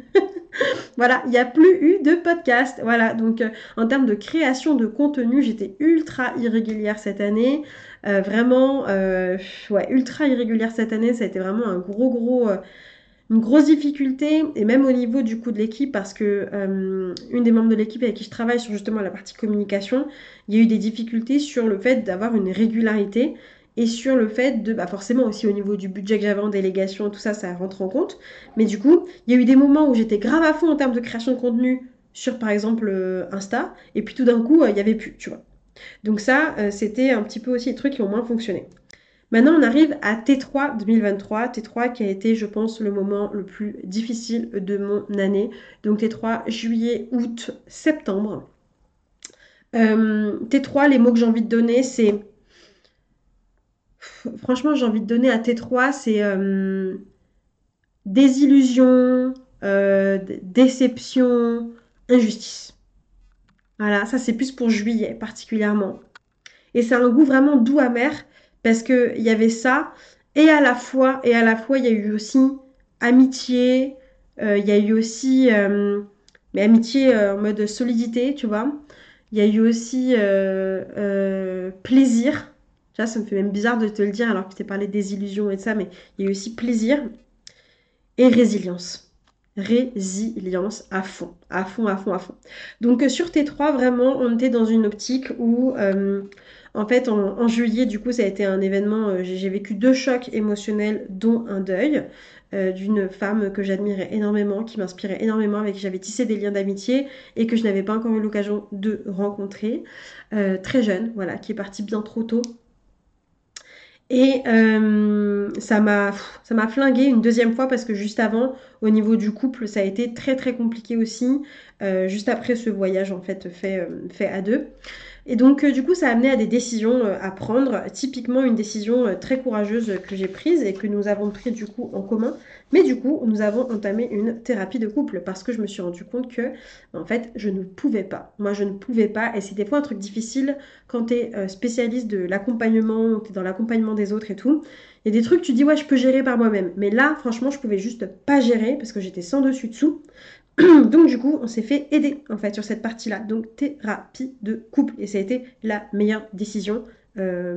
[SPEAKER 1] Voilà, il n'y a plus eu de podcast. Voilà, donc euh, en termes de création de contenu, j'étais ultra irrégulière cette année. Euh, vraiment, euh, ouais, ultra irrégulière cette année. Ça a été vraiment un gros, gros, euh, une grosse difficulté. Et même au niveau du coup de l'équipe, parce que euh, une des membres de l'équipe avec qui je travaille sur justement la partie communication, il y a eu des difficultés sur le fait d'avoir une régularité. Et sur le fait de, bah forcément aussi au niveau du budget que j'avais en délégation, tout ça, ça rentre en compte. Mais du coup, il y a eu des moments où j'étais grave à fond en termes de création de contenu sur par exemple euh, Insta, et puis tout d'un coup, euh, il y avait plus, tu vois. Donc ça, euh, c'était un petit peu aussi des trucs qui ont moins fonctionné. Maintenant, on arrive à T trois deux mille vingt-trois, T trois qui a été, je pense, le moment le plus difficile de mon année. Donc T trois, juillet, août, septembre. Euh, T trois, les mots que j'ai envie de donner, c'est franchement, j'ai envie de donner à T trois, c'est euh, désillusion, euh, déception, injustice. Voilà, ça c'est plus pour juillet particulièrement. Et c'est un goût vraiment doux amer parce que il y avait ça et à la fois et à la fois il y a eu aussi amitié, euh, il y a eu aussi euh, mais amitié euh, en mode solidité, tu vois. Il y a eu aussi euh, euh, plaisir. Ça, ça me fait même bizarre de te le dire alors que je t'ai parlé des illusions et de ça, mais il y a eu aussi plaisir et résilience. Résilience à fond, à fond, à fond, à fond. Donc euh, sur T trois, vraiment, on était dans une optique où, euh, en fait, en, en juillet, du coup, ça a été un événement, euh, j'ai j'ai vécu deux chocs émotionnels, dont un deuil euh, d'une femme que j'admirais énormément, qui m'inspirait énormément, avec qui j'avais tissé des liens d'amitié et que je n'avais pas encore eu l'occasion de rencontrer. Euh, très jeune, voilà, qui est partie bien trop tôt. Et euh, ça m'a ça m'a flingué une deuxième fois parce que juste avant, au niveau du couple, ça a été très très compliqué aussi. Euh, juste après ce voyage en fait fait, euh, fait à deux. Et donc, euh, du coup, ça a amené à des décisions euh, à prendre. Typiquement, une décision euh, très courageuse que j'ai prise et que nous avons pris du coup en commun. Mais du coup, nous avons entamé une thérapie de couple parce que je me suis rendu compte que, en fait, je ne pouvais pas. Moi, je ne pouvais pas. Et c'est des fois un truc difficile quand tu es euh, spécialiste de l'accompagnement, tu es dans l'accompagnement des autres et tout. Il y a des trucs, tu dis, ouais, je peux gérer par moi-même. Mais là, franchement, je pouvais juste pas gérer parce que j'étais sans dessus dessous. Donc du coup, on s'est fait aider en fait sur cette partie-là. Donc thérapie de couple. Et ça a été la meilleure décision. Euh,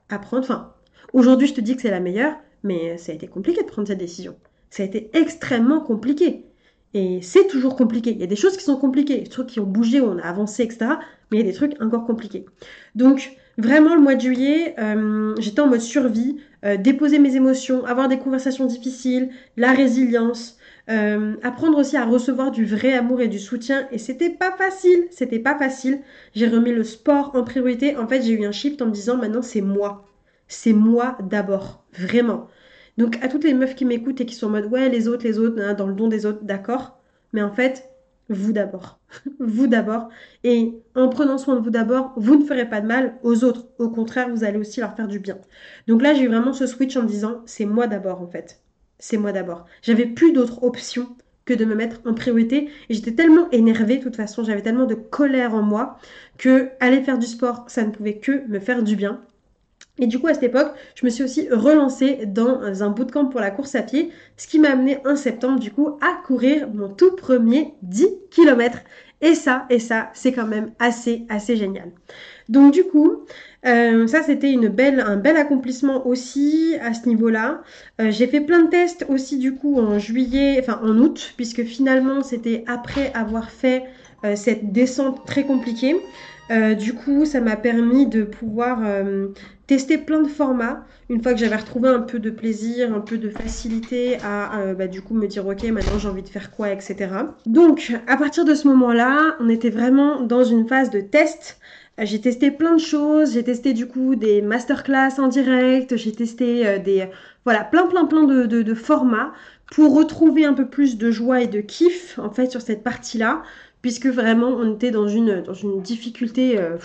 [SPEAKER 1] à prendre. Enfin, aujourd'hui, je te dis que c'est la meilleure, mais ça a été compliqué de prendre cette décision. Ça a été extrêmement compliqué. Et c'est toujours compliqué. Il y a des choses qui sont compliquées, des trucs qui ont bougé, où on a avancé, et cetera. Mais il y a des trucs encore compliqués. Donc, vraiment, le mois de juillet, euh, j'étais en mode survie, euh, déposer mes émotions, avoir des conversations difficiles, la résilience, euh, apprendre aussi à recevoir du vrai amour et du soutien. Et c'était pas facile, c'était pas facile. J'ai remis le sport en priorité. En fait, j'ai eu un shift en me disant maintenant c'est moi. C'est moi d'abord, vraiment. Donc à toutes les meufs qui m'écoutent et qui sont en mode ouais les autres, les autres, hein, dans le don des autres, d'accord. Mais en fait, vous d'abord. Vous d'abord. Et en prenant soin de vous d'abord, vous ne ferez pas de mal aux autres. Au contraire, vous allez aussi leur faire du bien. Donc là, j'ai eu vraiment ce switch en me disant c'est moi d'abord en fait. C'est moi d'abord. J'avais plus d'autre option que de me mettre en priorité. Et j'étais tellement énervée, de toute façon, j'avais tellement de colère en moi que aller faire du sport, ça ne pouvait que me faire du bien. Et du coup, à cette époque, je me suis aussi relancée dans un bootcamp pour la course à pied, ce qui m'a amené en septembre, du coup, à courir mon tout premier dix kilomètres. Et ça, et ça, c'est quand même assez, assez génial. Donc du coup, euh, ça c'était une belle, un bel accomplissement aussi à ce niveau-là. Euh, j'ai fait plein de tests aussi du coup en juillet, enfin en août, puisque finalement c'était après avoir fait euh, cette descente très compliquée. Euh, du coup, ça m'a permis de pouvoir euh, tester plein de formats. Une fois que j'avais retrouvé un peu de plaisir, un peu de facilité à euh, bah, du coup me dire ok maintenant j'ai envie de faire quoi, et cetera. Donc à partir de ce moment-là, on était vraiment dans une phase de test. J'ai testé plein de choses, j'ai testé du coup des masterclass en direct, j'ai testé euh, des voilà plein plein plein de, de, de formats pour retrouver un peu plus de joie et de kiff en fait sur cette partie-là, puisque vraiment on était dans une dans une difficulté euh,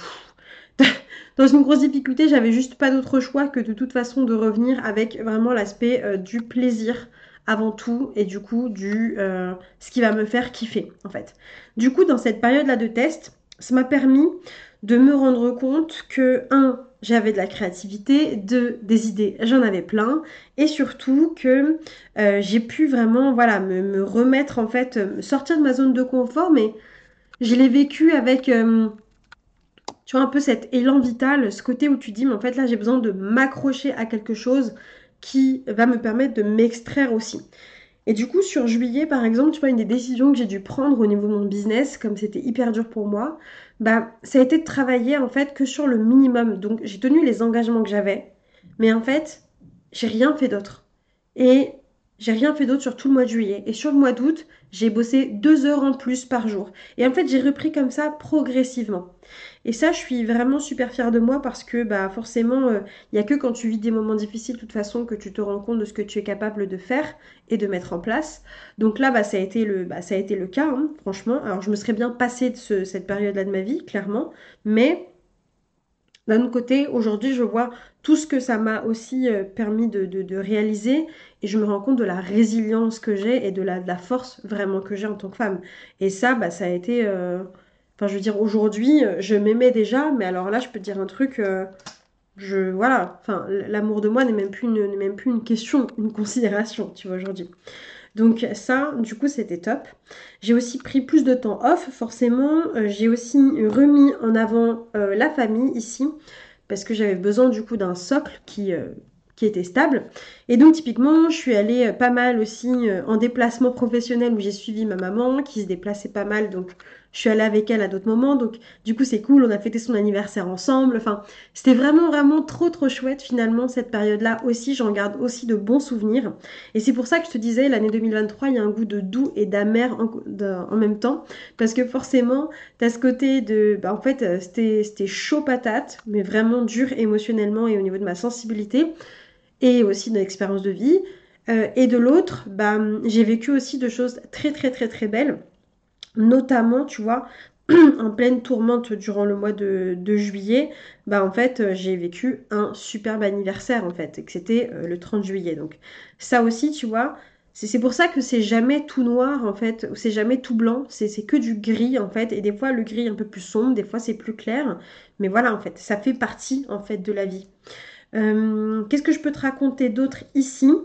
[SPEAKER 1] dans une grosse difficulté, j'avais juste pas d'autre choix que de toute façon de revenir avec vraiment l'aspect euh, du plaisir avant tout et du coup du euh, ce qui va me faire kiffer en fait. Du coup dans cette période là de test, ça m'a permis de me rendre compte que un j'avais de la créativité, deux des idées, j'en avais plein et surtout que euh, j'ai pu vraiment voilà me, me remettre en fait, me sortir de ma zone de confort, mais je l'ai vécu avec euh, tu vois, un peu cet élan vital, ce côté où tu dis, mais en fait là j'ai besoin de m'accrocher à quelque chose qui va me permettre de m'extraire aussi. Et du coup, sur juillet, par exemple, tu vois, une des décisions que j'ai dû prendre au niveau de mon business, comme c'était hyper dur pour moi, bah, ça a été de travailler en fait que sur le minimum. Donc, j'ai tenu les engagements que j'avais, mais en fait, j'ai rien fait d'autre. Et j'ai rien fait d'autre sur tout le mois de juillet. Et sur le mois d'août, j'ai bossé deux heures en plus par jour. Et en fait, j'ai repris comme ça progressivement. Et ça, je suis vraiment super fière de moi parce que bah forcément, il n'y a que quand tu vis des moments difficiles, de toute façon, que tu te rends compte de ce que tu es capable de faire et de mettre en place. Donc là, bah, ça a été le, bah, ça a été le cas, hein, franchement. Alors, je me serais bien passée de ce- cette période-là de ma vie, clairement. Mais d'un autre côté, aujourd'hui, je vois tout ce que ça m'a aussi euh, permis de, de- de réaliser et je me rends compte de la résilience que j'ai et de la, de la force vraiment que j'ai en tant que femme. Et ça, bah, ça a été... euh, Enfin, je veux dire, aujourd'hui, euh, je m'aimais déjà, mais alors là, je peux te dire un truc... euh, je, voilà, enfin, l'amour de moi n'est même plus une, n'est même plus une question, une considération, tu vois, aujourd'hui. Donc ça, du coup, c'était top. J'ai aussi pris plus de temps off, forcément. Euh, j'ai aussi remis en avant euh, la famille ici, parce que j'avais besoin du coup d'un socle qui, euh, qui était stable. Et donc typiquement, je suis allée euh, pas mal aussi euh, en déplacement professionnel où j'ai suivi ma maman qui se déplaçait pas mal, donc je suis allée avec elle à d'autres moments. Donc du coup, c'est cool, on a fêté son anniversaire ensemble. Enfin, c'était vraiment, vraiment trop, trop chouette finalement cette période-là aussi. J'en garde aussi de bons souvenirs. Et c'est pour ça que je te disais, l'année deux mille vingt-trois, il y a un goût de doux et d'amer en, de- en même temps. Parce que forcément, t'as ce côté de... Bah, en fait, euh, c'était, c'était chaud patate, mais vraiment dur émotionnellement et au niveau de ma sensibilité, et aussi de l'expérience de vie. Euh, et de l'autre, bah, j'ai vécu aussi de choses très, très, très, très belles. Notamment, tu vois, en pleine tourmente durant le mois de, de juillet, bah en fait, euh, j'ai vécu un superbe anniversaire en fait, et que c'était euh, le trente juillet. Donc ça aussi, tu vois, c'est c'est pour ça que c'est jamais tout noir en fait, ou c'est jamais tout blanc, c'est c'est que du gris en fait, et des fois le gris est un peu plus sombre, des fois c'est plus clair, mais voilà en fait, ça fait partie en fait de la vie. Euh, Qu'est-ce que je peux te raconter d'autre ici?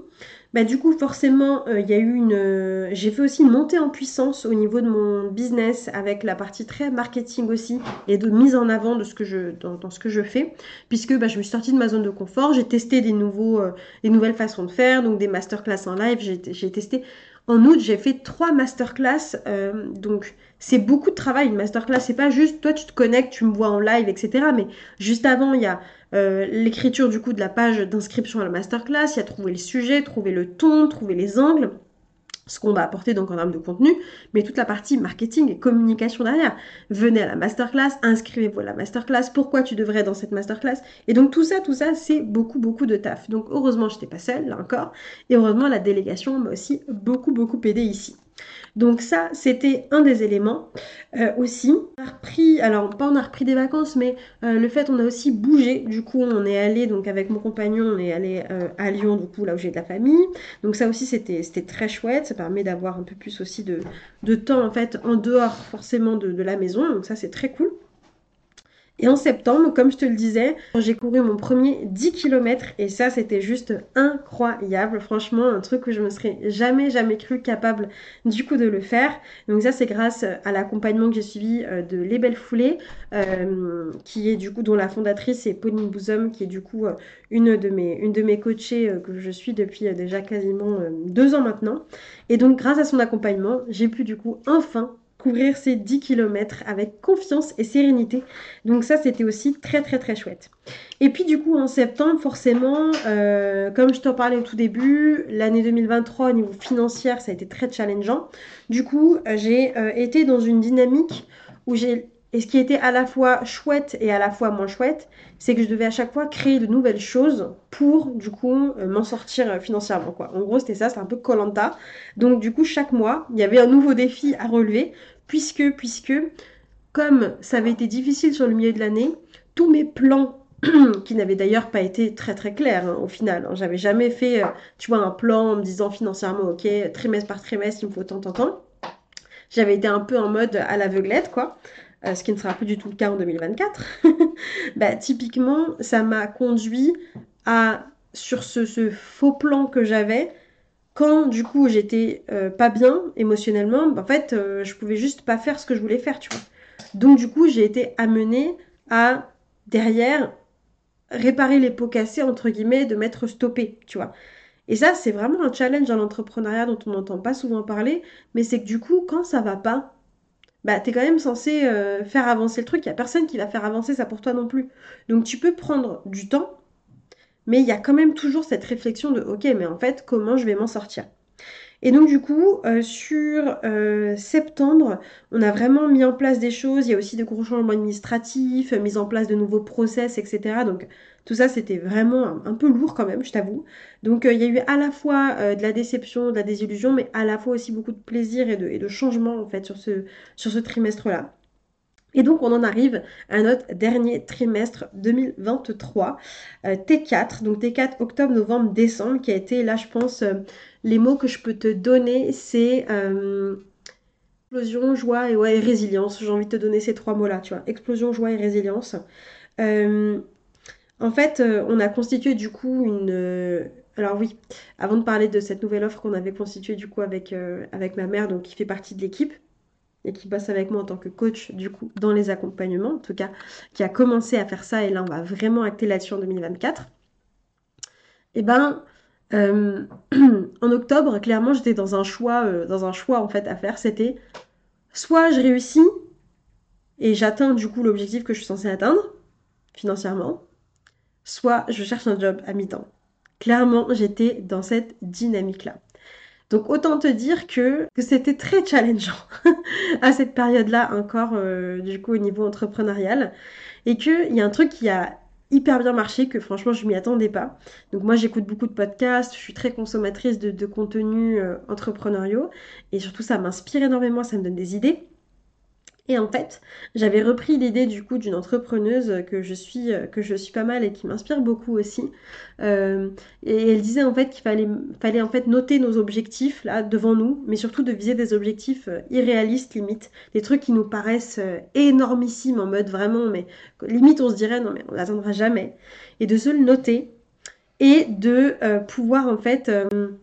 [SPEAKER 1] Bah, du coup, forcément, euh, il y a eu une. euh, j'ai fait aussi une montée en puissance au niveau de mon business avec la partie très marketing aussi et de mise en avant de ce que je, dans, dans ce que je fais. Puisque bah, je me suis sortie de ma zone de confort, j'ai testé des, nouveaux, euh, des nouvelles façons de faire, donc des masterclass en live. J'ai, j'ai testé. En août, j'ai fait trois masterclass. euh, donc, c'est beaucoup de travail. Une masterclass, c'est pas juste toi, tu te connectes, tu me vois en live, et cetera. Mais juste avant, il y a euh, l'écriture du coup de la page d'inscription à la masterclass, il y a trouver le sujet, trouver le ton, trouver les angles, ce qu'on va apporter donc en termes de contenu, mais toute la partie marketing et communication derrière. Venez à la masterclass, inscrivez-vous à la masterclass, pourquoi tu devrais être dans cette masterclass. Et donc tout ça, tout ça, c'est beaucoup, beaucoup de taf. Donc heureusement, je n'étais pas seule, là encore, et heureusement, la délégation m'a aussi beaucoup, beaucoup aidé ici. Donc ça, c'était un des éléments. Euh, aussi, on a repris, alors pas on a repris des vacances, mais euh, le fait on a aussi bougé. Du coup, on est allé, donc avec mon compagnon, on est allé euh, à Lyon, du coup là où j'ai de la famille. Donc ça aussi, c'était c'était très chouette. Ça permet d'avoir un peu plus aussi de, de temps en fait en dehors forcément de, de la maison. Donc ça, c'est très cool. Et en septembre, comme je te le disais, j'ai couru mon premier dix kilomètres et ça, c'était juste incroyable. Franchement, un truc que je me serais jamais, jamais cru capable du coup de le faire. Donc ça, c'est grâce à l'accompagnement que j'ai suivi euh, de Les Belles Foulées, euh, qui est du coup, dont la fondatrice est Pauline Bouzom, qui est du coup euh, une de mes, une de mes coachées euh, que je suis depuis euh, déjà quasiment euh, deux ans maintenant. Et donc, grâce à son accompagnement, j'ai pu du coup enfin courir ces dix kilomètres avec confiance et sérénité. Donc ça, c'était aussi très très très chouette. Et puis du coup, en septembre, forcément, euh, comme je t'en parlais au tout début, l'année deux mille vingt-trois au niveau financier, ça a été très challengeant. Du coup, euh, j'ai euh, été dans une dynamique où j'ai... Et ce qui était à la fois chouette et à la fois moins chouette, c'est que je devais à chaque fois créer de nouvelles choses pour, du coup, euh, m'en sortir euh, financièrement, quoi. En gros, c'était ça, c'était un peu koh. Donc, du coup, chaque mois, il y avait un nouveau défi à relever, puisque, puisque comme ça avait été difficile sur le milieu de l'année, tous mes plans, qui n'avaient d'ailleurs pas été très très clairs hein, au final, hein, j'avais jamais fait, euh, tu vois, un plan en me disant financièrement, ok, trimestre par trimestre, il me faut tant, tant, tant. J'avais été un peu en mode à l'aveuglette, quoi. Euh, ce qui ne sera plus du tout le cas en deux mille vingt-quatre. Bah, typiquement, ça m'a conduit à, sur ce, ce faux plan que j'avais, quand du coup j'étais euh, pas bien émotionnellement, bah, en fait, euh, je pouvais juste pas faire ce que je voulais faire, tu vois. Donc du coup, j'ai été amenée à, derrière, réparer les pots cassés, entre guillemets, de m'être stoppée, tu vois. Et ça, c'est vraiment un challenge dans l'entrepreneuriat dont on n'entend pas souvent parler, mais c'est que du coup, quand ça va pas, bah t'es quand même censé euh, faire avancer le truc, il y a personne qui va faire avancer ça pour toi non plus. Donc tu peux prendre du temps, mais il y a quand même toujours cette réflexion de, ok, mais en fait, comment je vais m'en sortir? Et donc du coup, euh, sur euh, septembre, on a vraiment mis en place des choses. Il y a aussi de gros changements administratifs, euh, mise en place de nouveaux process, et cetera. Donc tout ça, c'était vraiment un, un peu lourd quand même, je t'avoue. Donc euh, il y a eu à la fois euh, de la déception, de la désillusion, mais à la fois aussi beaucoup de plaisir et de, et de changement en fait sur ce, sur ce trimestre-là. Et donc on en arrive à notre dernier trimestre deux mille vingt-trois, euh, T quatre, donc T quatre octobre, novembre, décembre, qui a été là je pense, euh, les mots que je peux te donner, c'est euh, explosion, joie et, ouais, et résilience. J'ai envie de te donner ces trois mots-là, tu vois, explosion, joie et résilience. Euh, en fait, euh, on a constitué du coup une... euh, alors oui, avant de parler de cette nouvelle offre qu'on avait constituée du coup avec, euh, avec ma mère, donc qui fait partie de l'équipe, et qui bosse avec moi en tant que coach, du coup, dans les accompagnements, en tout cas, qui a commencé à faire ça, et là, on va vraiment acter là-dessus en deux mille vingt-quatre. Et ben, euh, en octobre, clairement, j'étais dans un choix, euh, dans un choix, en fait, à faire. C'était soit je réussis et j'atteins, du coup, l'objectif que je suis censée atteindre, financièrement, soit je cherche un job à mi-temps. Clairement, j'étais dans cette dynamique-là. Donc autant te dire que, que c'était très challengeant à cette période-là encore euh, du coup au niveau entrepreneurial et qu'il y a un truc qui a hyper bien marché que franchement je m'y attendais pas. Donc moi j'écoute beaucoup de podcasts, je suis très consommatrice de, de contenus euh, entrepreneuriaux et surtout ça m'inspire énormément, ça me donne des idées. Et en fait, j'avais repris l'idée du coup d'une entrepreneuse que je suis, que je suis pas mal et qui m'inspire beaucoup aussi. Euh, et elle disait en fait qu'il fallait, fallait en fait noter nos objectifs là devant nous, mais surtout de viser des objectifs euh, irréalistes limite, des trucs qui nous paraissent euh, énormissimes en mode vraiment, mais limite on se dirait non mais on l'atteindra jamais. Et de se le noter et de euh, pouvoir en fait euh,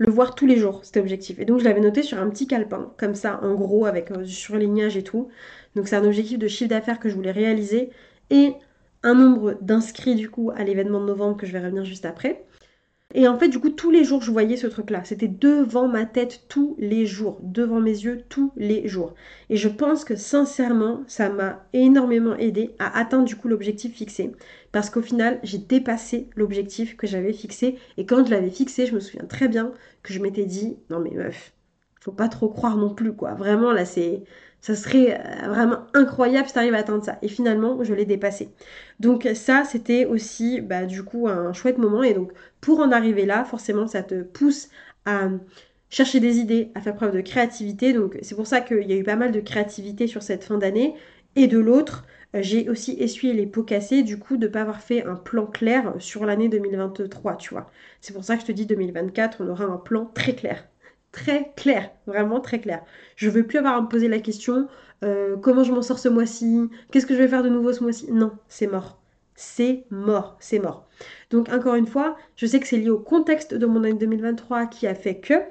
[SPEAKER 1] le voir tous les jours, c'était objectif. Et donc je l'avais noté sur un petit calepin, comme ça, en gros, avec euh, du surlignage et tout. Donc c'est un objectif de chiffre d'affaires que je voulais réaliser et un nombre d'inscrits du coup à l'événement de novembre que je vais revenir juste après. Et en fait, du coup, tous les jours, je voyais ce truc-là. C'était devant ma tête tous les jours, devant mes yeux tous les jours. Et je pense que sincèrement, ça m'a énormément aidé à atteindre du coup l'objectif fixé. Parce qu'au final, j'ai dépassé l'objectif que j'avais fixé. Et quand je l'avais fixé, je me souviens très bien que je m'étais dit, non mais meuf, faut pas trop croire non plus, quoi. Vraiment, là, c'est, ça serait euh, vraiment incroyable si t'arrives à atteindre ça. Et finalement, je l'ai dépassé. Donc ça, c'était aussi, bah, du coup, un chouette moment. Et donc, pour en arriver là, forcément, ça te pousse à chercher des idées, à faire preuve de créativité. Donc, c'est pour ça qu'il y a eu pas mal de créativité sur cette fin d'année. Et de l'autre, euh, j'ai aussi essuyé les pots cassés, du coup, de ne pas avoir fait un plan clair sur l'année deux mille vingt-trois, tu vois. C'est pour ça que je te dis deux mille vingt-quatre, on aura un plan très clair. Très clair, vraiment très clair. Je veux plus avoir à me poser la question euh, comment je m'en sors ce mois-ci, qu'est-ce que je vais faire de nouveau ce mois-ci. Non, c'est mort. C'est mort, c'est mort. Donc encore une fois, je sais que c'est lié au contexte de mon année deux mille vingt-trois qui a fait que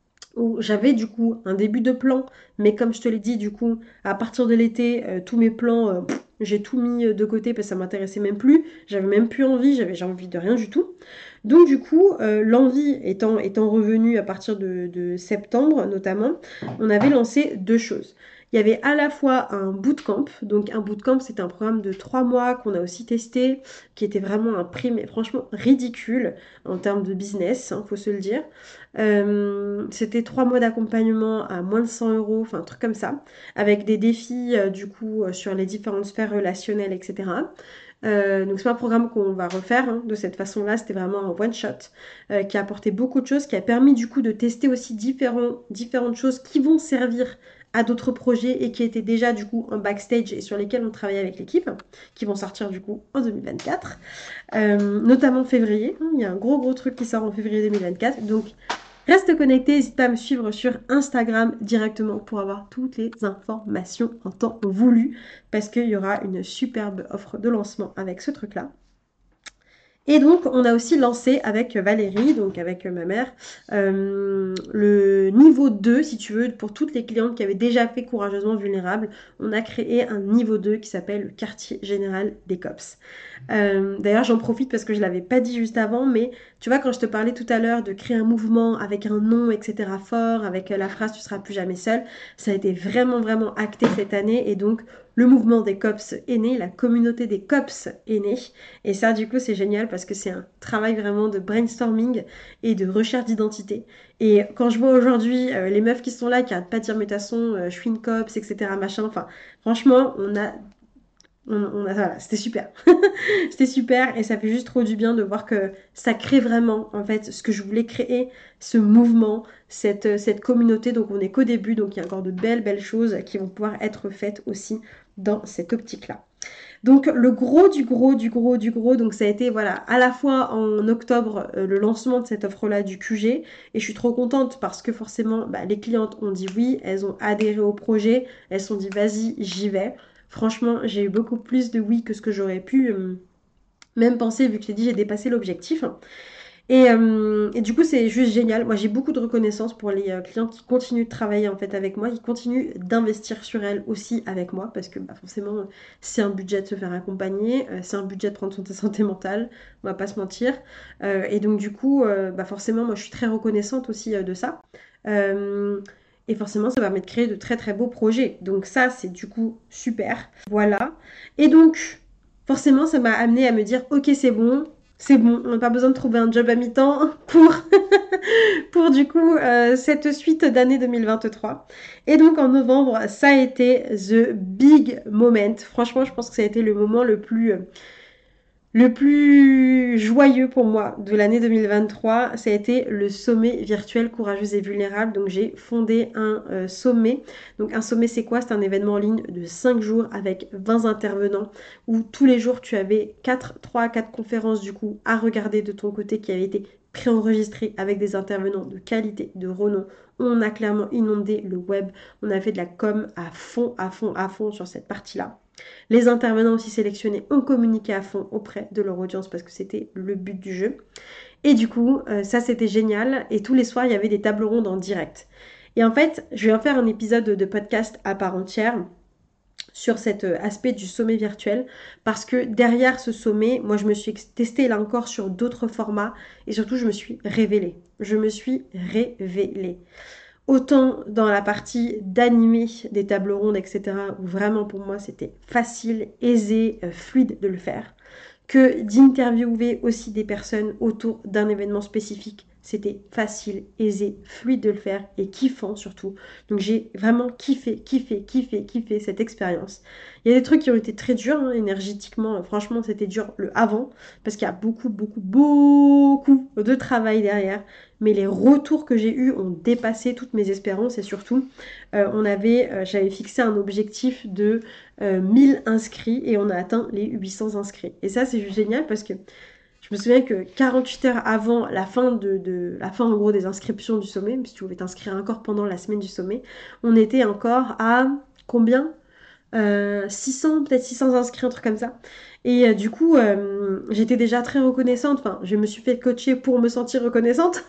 [SPEAKER 1] où j'avais du coup un début de plan, mais comme je te l'ai dit, du coup, à partir de l'été, euh, tous mes plans, euh, pff, j'ai tout mis euh, de côté parce que ça m'intéressait même plus, j'avais même plus envie, j'avais j'ai envie de rien du tout. Donc du coup, euh, l'envie étant, étant revenue à partir de, de septembre notamment, on avait lancé deux choses. Il y avait à la fois un bootcamp, donc un bootcamp c'est un programme de trois mois qu'on a aussi testé, qui était vraiment un prix mais franchement ridicule en termes de business, hein, faut se le dire. Euh, c'était trois mois d'accompagnement à moins de cent euros, enfin un truc comme ça, avec des défis euh, du coup euh, sur les différentes sphères relationnelles, et cetera. Euh, donc c'est pas un programme qu'on va refaire hein, de cette façon-là, c'était vraiment un one-shot euh, qui a apporté beaucoup de choses, qui a permis du coup de tester aussi différents, différentes choses qui vont servir à d'autres projets et qui étaient déjà du coup en backstage et sur lesquels on travaillait avec l'équipe, qui vont sortir du coup en deux mille vingt-quatre, euh, notamment février. Il y a un gros gros truc qui sort en février deux mille vingt-quatre, donc reste connecté, n'hésite pas à me suivre sur Instagram directement pour avoir toutes les informations en temps voulu parce qu'il y aura une superbe offre de lancement avec ce truc-là. Et donc, on a aussi lancé avec Valérie, donc avec ma mère, euh, le niveau deux, si tu veux, pour toutes les clientes qui avaient déjà fait Courageusement Vulnérable. On a créé un niveau deux qui s'appelle le quartier général des cops. Euh, D'ailleurs, j'en profite parce que je ne l'avais pas dit juste avant, mais tu vois, quand je te parlais tout à l'heure de créer un mouvement avec un nom, et cetera fort, avec la phrase "tu seras plus jamais seul", ça a été vraiment, vraiment acté cette année. Et donc, le mouvement des cops est né, la communauté des cops est née. Et ça, du coup, c'est génial parce que c'est un travail vraiment de brainstorming et de recherche d'identité. Et quand je vois aujourd'hui euh, les meufs qui sont là, qui arrêtent pas de dire, mais de toute façon, euh, je suis une cops, et cetera, machin, enfin, franchement, on a on, on a, voilà, c'était super. C'était super et ça fait juste trop du bien de voir que ça crée vraiment, en fait, ce que je voulais créer, ce mouvement, cette, cette communauté. Donc, on n'est qu'au début, donc il y a encore de belles, belles choses qui vont pouvoir être faites aussi dans cette optique-là. Donc le gros du gros du gros du gros, donc ça a été voilà à la fois en octobre euh, le lancement de cette offre-là du Q G et je suis trop contente parce que forcément bah, les clientes ont dit oui, elles ont adhéré au projet, elles se sont dit vas-y j'y vais. Franchement j'ai eu beaucoup plus de oui que ce que j'aurais pu euh, même penser vu que j'ai dit j'ai dépassé l'objectif. Et, euh, et du coup, c'est juste génial. Moi, j'ai beaucoup de reconnaissance pour les euh, clients qui continuent de travailler en fait avec moi, qui continuent d'investir sur elles aussi avec moi, parce que bah, forcément, c'est un budget de se faire accompagner, euh, c'est un budget de prendre soin de sa santé mentale, on va pas se mentir. Euh, et donc, du coup, euh, bah, forcément, moi, je suis très reconnaissante aussi euh, de ça. Euh, et forcément, ça va permet de créer de très très beaux projets. Donc ça, c'est du coup super. Voilà. Et donc, forcément, ça m'a amené à me dire, ok, c'est bon, c'est bon, on n'a pas besoin de trouver un job à mi-temps pour, pour du coup euh, cette suite d'année deux mille vingt-trois. Et donc en novembre, ça a été the big moment. Franchement, je pense que ça a été le moment le plus, euh, le plus joyeux pour moi de l'année deux mille vingt-trois, ça a été le sommet virtuel Courageuse et Vulnérable. Donc j'ai fondé un euh, sommet. Donc un sommet c'est quoi? C'est un événement en ligne de cinq jours avec vingt intervenants où tous les jours tu avais quatre, trois à quatre conférences du coup à regarder de ton côté qui avaient été préenregistrées avec des intervenants de qualité, de renom. On a clairement inondé le web. On a fait de la com à fond, à fond, à fond sur cette partie-là. Les intervenants aussi sélectionnés ont communiqué à fond auprès de leur audience parce que c'était le but du jeu. Et du coup, euh, ça c'était génial. Et tous les soirs, il y avait des tables rondes en direct. Et en fait, je vais en faire un épisode de podcast à part entière sur cet euh, aspect du sommet virtuel parce que derrière ce sommet, moi je me suis testée là encore sur d'autres formats et surtout je me suis révélée. Je me suis révélée. Autant dans la partie d'animer des tables rondes, et cetera, où vraiment pour moi c'était facile, aisé, euh, fluide de le faire, que d'interviewer aussi des personnes autour d'un événement spécifique. C'était facile, aisé, fluide de le faire et kiffant surtout. Donc j'ai vraiment kiffé, kiffé, kiffé, kiffé cette expérience. Il y a des trucs qui ont été très durs, hein, énergétiquement. Franchement, c'était dur le avant parce qu'il y a beaucoup, beaucoup, beaucoup de travail derrière. Mais les retours que j'ai eus ont dépassé toutes mes espérances et surtout, euh, on avait, euh, j'avais fixé un objectif de euh, mille inscrits et on a atteint les huit cents inscrits. Et ça, c'est juste génial parce que je me souviens que quarante-huit heures avant la fin de, de la fin en gros des inscriptions du sommet, si tu pouvais t'inscrire encore pendant la semaine du sommet, on était encore à combien euh, six cents, peut-être six cents inscrits, un truc comme ça. Et euh, du coup, euh, j'étais déjà très reconnaissante. Enfin, je me suis fait coacher pour me sentir reconnaissante.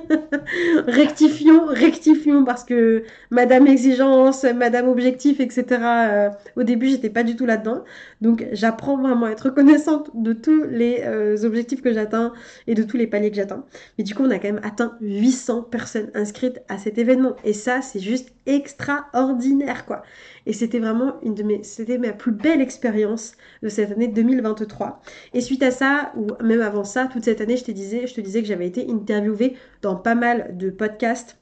[SPEAKER 1] rectifions, rectifions, parce que Madame Exigence, Madame Objectif, et cetera. Euh, au début, j'étais pas du tout là-dedans. Donc, j'apprends vraiment à être reconnaissante de tous les euh, objectifs que j'atteins et de tous les paliers que j'atteins. Mais du coup, on a quand même atteint huit cents personnes inscrites à cet événement. Et ça, c'est juste extraordinaire, quoi. Et c'était vraiment une de mes, c'était ma plus belle expérience de cette année deux mille vingt-trois. Et suite à ça, ou même avant ça, toute cette année, je te disais, je te disais que j'avais été interviewée dans pas mal de podcasts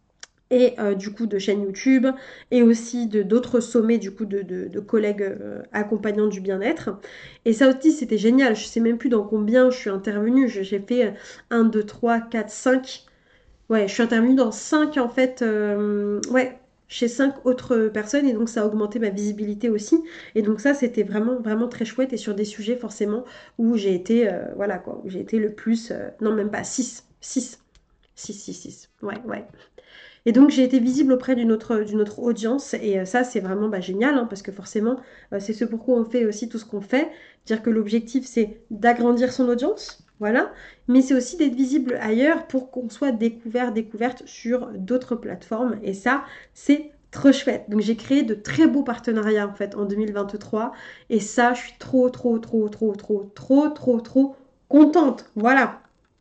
[SPEAKER 1] et euh, du coup de chaînes YouTube et aussi de d'autres sommets du coup de, de, de collègues euh, accompagnants du bien-être. Et ça aussi c'était génial, je sais même plus dans combien je suis intervenue, j'ai fait un, deux, trois, quatre, cinq. Ouais, je suis intervenue dans cinq en fait, euh, ouais, chez cinq autres personnes et donc ça a augmenté ma visibilité aussi. Et donc ça c'était vraiment vraiment très chouette et sur des sujets forcément où j'ai été, euh, voilà quoi, où j'ai été le plus, euh, non même pas six six six six six ouais, ouais. Et donc j'ai été visible auprès d'une autre, d'une autre audience et euh, ça c'est vraiment bah, génial hein, parce que forcément euh, c'est ce pourquoi on fait aussi tout ce qu'on fait. Dire que l'objectif c'est d'agrandir son audience, voilà, mais c'est aussi d'être visible ailleurs pour qu'on soit découvert, découverte sur d'autres plateformes et ça c'est trop chouette. Donc j'ai créé de très beaux partenariats en fait en deux mille vingt-trois et ça je suis trop trop trop trop trop trop trop trop contente. Voilà.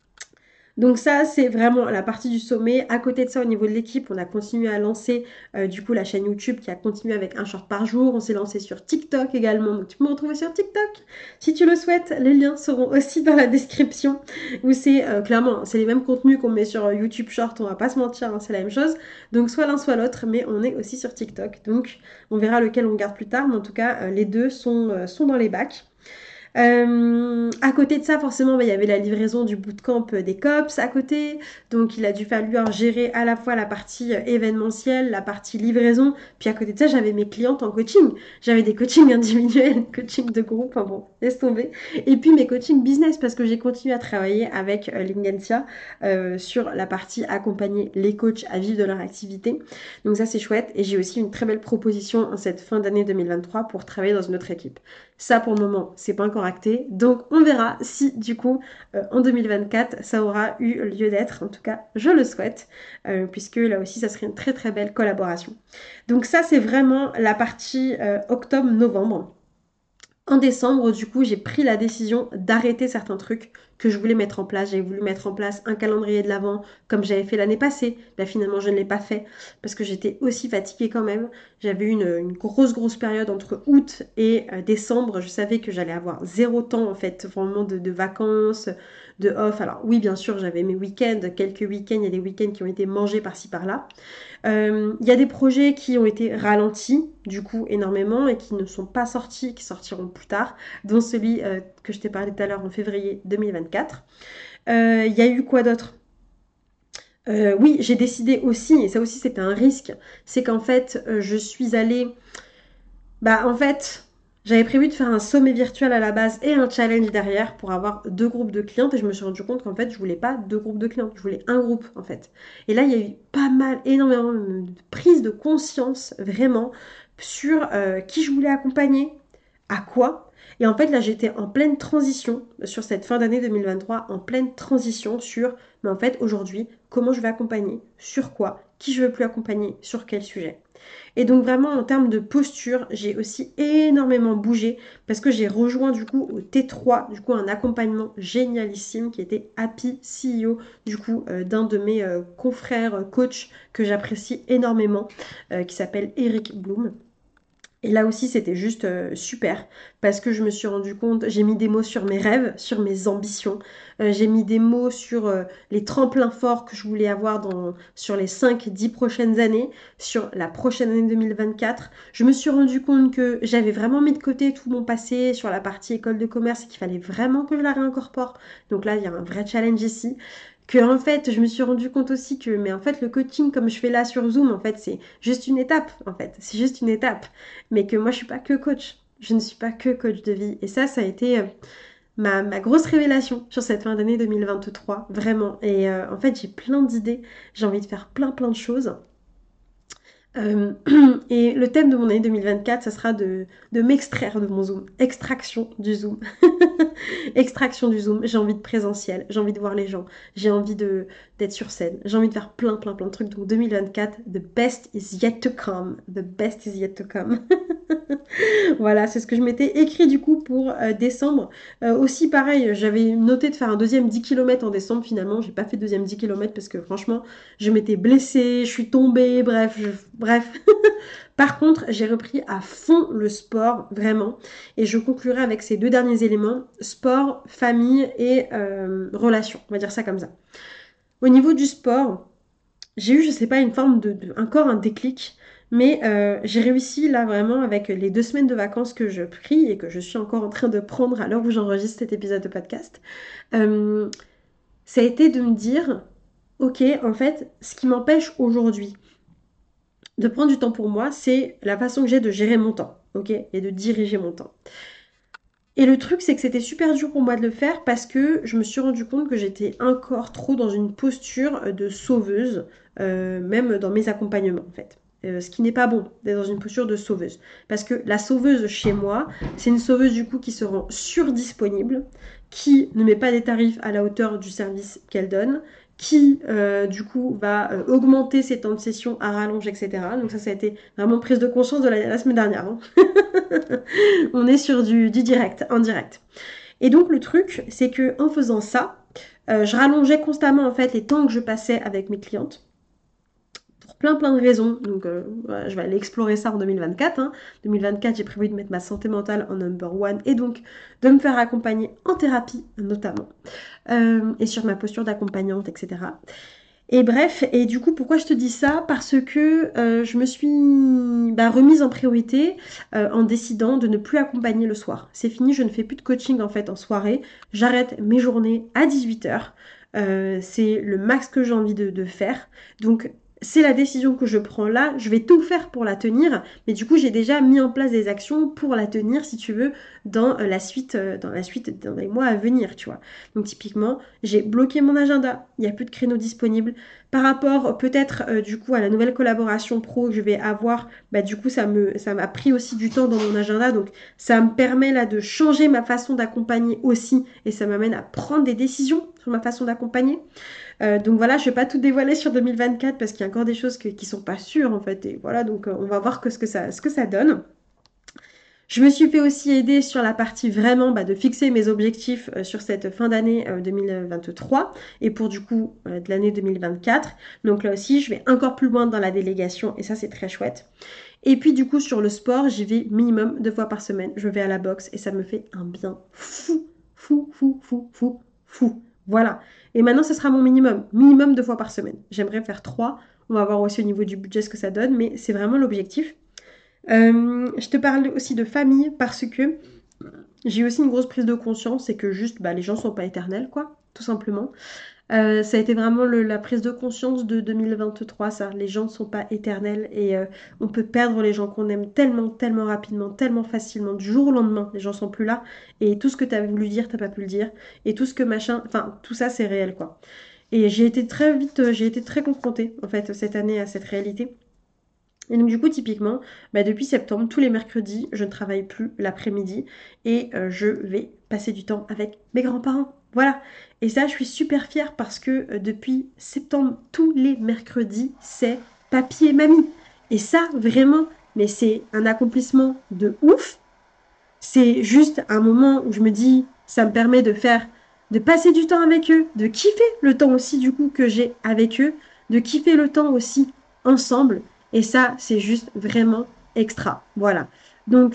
[SPEAKER 1] Donc ça, c'est vraiment la partie du sommet. À côté de ça, au niveau de l'équipe, on a continué à lancer euh, du coup la chaîne YouTube qui a continué avec un short par jour. On s'est lancé sur TikTok également. Donc tu peux me retrouver sur TikTok si tu le souhaites. Les liens seront aussi dans la description. Où c'est euh, clairement, c'est les mêmes contenus qu'on met sur YouTube Short. On va pas se mentir, hein, c'est la même chose. Donc soit l'un soit l'autre, mais on est aussi sur TikTok. Donc on verra lequel on garde plus tard. Mais en tout cas, euh, les deux sont, euh, sont dans les bacs. Euh, à côté de ça, forcément, bah, il y avait la livraison du bootcamp des cops à côté. Donc, il a dû falloir gérer à la fois la partie euh, événementielle, la partie livraison. Puis à côté de ça, j'avais mes clientes en coaching. J'avais des coachings individuels, coaching de groupe, enfin bon, laisse tomber. Et puis mes coachings business parce que j'ai continué à travailler avec euh, Lingentia euh, sur la partie accompagner les coachs à vivre de leur activité. Donc ça, c'est chouette. Et j'ai aussi une très belle proposition en cette fin d'année deux mille vingt-trois pour travailler dans une autre équipe. Ça, pour le moment, c'est pas encore acté. Donc, on verra si, du coup, euh, en deux mille vingt-quatre, ça aura eu lieu d'être. En tout cas, je le souhaite, euh, puisque là aussi, ça serait une très, très belle collaboration. Donc, ça, c'est vraiment la partie euh, octobre-novembre. En décembre, du coup, j'ai pris la décision d'arrêter certains trucs que je voulais mettre en place. J'avais voulu mettre en place un calendrier de l'avant comme j'avais fait l'année passée. Là, finalement, je ne l'ai pas fait parce que j'étais aussi fatiguée quand même. J'avais eu une, une grosse, grosse période entre août et euh, décembre. Je savais que j'allais avoir zéro temps, en fait, vraiment de, de vacances, de off. Alors, oui, bien sûr, j'avais mes week-ends, quelques week-ends. Il y a des week-ends qui ont été mangés par-ci, par-là. Euh, Il y a des projets qui ont été ralentis, du coup, énormément et qui ne sont pas sortis, qui sortiront plus tard, dont celui euh, que je t'ai parlé tout à l'heure en février deux mille vingt-quatre. Euh, Il y a eu quoi d'autre? Euh, oui, j'ai décidé aussi, et ça aussi c'était un risque, c'est qu'en fait, euh, je suis allée bah en fait, j'avais prévu de faire un sommet virtuel à la base et un challenge derrière pour avoir deux groupes de clientes et je me suis rendu compte qu'en fait je voulais pas deux groupes de clientes, je voulais un groupe en fait. Et là il y a eu pas mal, énormément de prise de conscience vraiment sur euh, qui je voulais accompagner, à quoi. Et en fait, là, j'étais en pleine transition sur cette fin d'année deux mille vingt-trois, en pleine transition sur, mais en fait, aujourd'hui, comment je vais accompagner, sur quoi, qui je veux plus accompagner, sur quel sujet. Et donc vraiment en termes de posture, j'ai aussi énormément bougé parce que j'ai rejoint du coup au T trois, du coup un accompagnement génialissime qui était Happy C E O, du coup euh, d'un de mes euh, confrères euh, coach que j'apprécie énormément, euh, qui s'appelle Eric Bloom. Et là aussi, c'était juste euh, super parce que je me suis rendu compte, j'ai mis des mots sur mes rêves, sur mes ambitions, euh, j'ai mis des mots sur euh, les tremplins forts que je voulais avoir dans, sur les cinq dix prochaines années, sur la prochaine année deux mille vingt-quatre. Je me suis rendu compte que j'avais vraiment mis de côté tout mon passé sur la partie école de commerce et qu'il fallait vraiment que je la réincorpore. Donc là, il y a un vrai challenge ici. Que en fait, je me suis rendu compte aussi que, mais en fait, le coaching comme je fais là sur Zoom, en fait, c'est juste une étape, en fait, c'est juste une étape mais que moi je suis pas que coach. Je ne suis pas que coach de vie. Et ça, ça a été euh, ma, ma grosse révélation sur cette fin d'année deux mille vingt-trois, vraiment. Et euh, en fait, j'ai plein d'idées. J'ai envie de faire plein plein de choses. Euh, et le thème de mon année deux mille vingt-quatre, ça sera de, de m'extraire de mon Zoom. Extraction du Zoom. Extraction du Zoom. J'ai envie de présentiel. J'ai envie de voir les gens. J'ai envie de d'être sur scène. J'ai envie de faire plein, plein, plein de trucs. Donc deux mille vingt-quatre, the best is yet to come. The best is yet to come. Voilà, c'est ce que je m'étais écrit du coup pour euh, décembre. Euh, aussi pareil, j'avais noté de faire un deuxième dix kilomètres en décembre. Finalement, j'ai pas fait deuxième dix kilomètres parce que franchement, je m'étais blessée, je suis tombée, bref, je- bref. Par contre, j'ai repris à fond le sport, vraiment. Et je conclurai avec ces deux derniers éléments, sport, famille et euh, relations. On va dire ça comme ça. Au niveau du sport, j'ai eu, je sais pas, une forme de, de- encore un déclic, mais euh, j'ai réussi là vraiment avec les deux semaines de vacances que je pris et que je suis encore en train de prendre à l'heure où j'enregistre cet épisode de podcast. euh, Ça a été de me dire, ok, en fait, ce qui m'empêche aujourd'hui de prendre du temps pour moi, c'est la façon que j'ai de gérer mon temps, ok, et de diriger mon temps. Et le truc, c'est que c'était super dur pour moi de le faire parce que je me suis rendu compte que j'étais encore trop dans une posture de sauveuse, euh, même dans mes accompagnements en fait. Euh, ce qui n'est pas bon d'être dans une posture de sauveuse. Parce que la sauveuse chez moi, c'est une sauveuse du coup qui se rend surdisponible, qui ne met pas des tarifs à la hauteur du service qu'elle donne, qui euh, du coup va euh, augmenter ses temps de session à rallonge, et cetera. Donc ça, ça a été vraiment prise de conscience de la, la semaine dernière, hein. On est sur du, du direct, en direct. Et donc le truc, c'est que en faisant ça, euh, je rallongeais constamment en fait les temps que je passais avec mes clientes pour plein plein de raisons. Donc euh, voilà, je vais aller explorer ça en deux mille vingt-quatre. Hein. deux mille vingt-quatre, j'ai prévu de mettre ma santé mentale en number one et donc de me faire accompagner en thérapie notamment euh, et sur ma posture d'accompagnante, et cetera. Et bref, et du coup, pourquoi je te dis ça? Parce que euh, je me suis bah, remise en priorité euh, en décidant de ne plus accompagner le soir. C'est fini, je ne fais plus de coaching en fait en soirée. J'arrête mes journées à dix-huit heures. Euh, c'est le max que j'ai envie de, de faire. Donc, c'est la décision que je prends là. Je vais tout faire pour la tenir. Mais du coup, j'ai déjà mis en place des actions pour la tenir, si tu veux, dans euh, la suite, euh, dans la suite, dans les mois à venir, tu vois. Donc, typiquement, j'ai bloqué mon agenda. Il n'y a plus de créneaux disponibles. Par rapport peut-être euh, du coup à la nouvelle collaboration pro que je vais avoir, bah du coup ça me ça m'a pris aussi du temps dans mon agenda, donc ça me permet là de changer ma façon d'accompagner aussi et ça m'amène à prendre des décisions sur ma façon d'accompagner. Euh, donc voilà, je vais pas tout dévoiler sur deux mille vingt-quatre parce qu'il y a encore des choses que, qui sont pas sûres en fait et voilà donc euh, on va voir que ce que ça ce que ça donne. Je me suis fait aussi aider sur la partie vraiment bah, de fixer mes objectifs euh, sur cette fin d'année euh, deux mille vingt-trois et pour du coup euh, de l'année deux mille vingt-quatre. Donc là aussi, je vais encore plus loin dans la délégation et ça, c'est très chouette. Et puis du coup, sur le sport, j'y vais minimum deux fois par semaine. Je vais à la boxe et ça me fait un bien fou, fou, fou, fou, fou, fou. Voilà. Et maintenant, ce sera mon minimum. Minimum deux fois par semaine. J'aimerais faire trois. On va voir aussi au niveau du budget ce que ça donne, mais c'est vraiment l'objectif. Euh, je te parle aussi de famille parce que j'ai aussi une grosse prise de conscience, c'est que juste bah, les gens sont pas éternels, quoi, tout simplement. Euh, ça a été vraiment le- la prise de conscience de deux mille vingt-trois, ça. Les gens ne sont pas éternels et euh, on peut perdre les gens qu'on aime tellement, tellement rapidement, tellement facilement. Du jour au lendemain, les gens sont plus là et tout ce que tu as voulu dire, t'as pas pu le dire. Et tout ce que machin, enfin, tout ça, c'est réel, quoi. Et j'ai été très vite, euh, j'ai été très confrontée, en fait, cette année à cette réalité. Et donc du coup, typiquement, bah, depuis septembre, tous les mercredis, je ne travaille plus l'après-midi et euh, je vais passer du temps avec mes grands-parents. Voilà. Et ça, je suis super fière parce que euh, depuis septembre, tous les mercredis, c'est papy et mamie. Et ça, vraiment, mais c'est un accomplissement de ouf. C'est juste un moment où je me dis, ça me permet de faire, de passer du temps avec eux, de kiffer le temps aussi du coup que j'ai avec eux, de kiffer le temps aussi ensemble. Et ça, c'est juste vraiment extra. Voilà. Donc,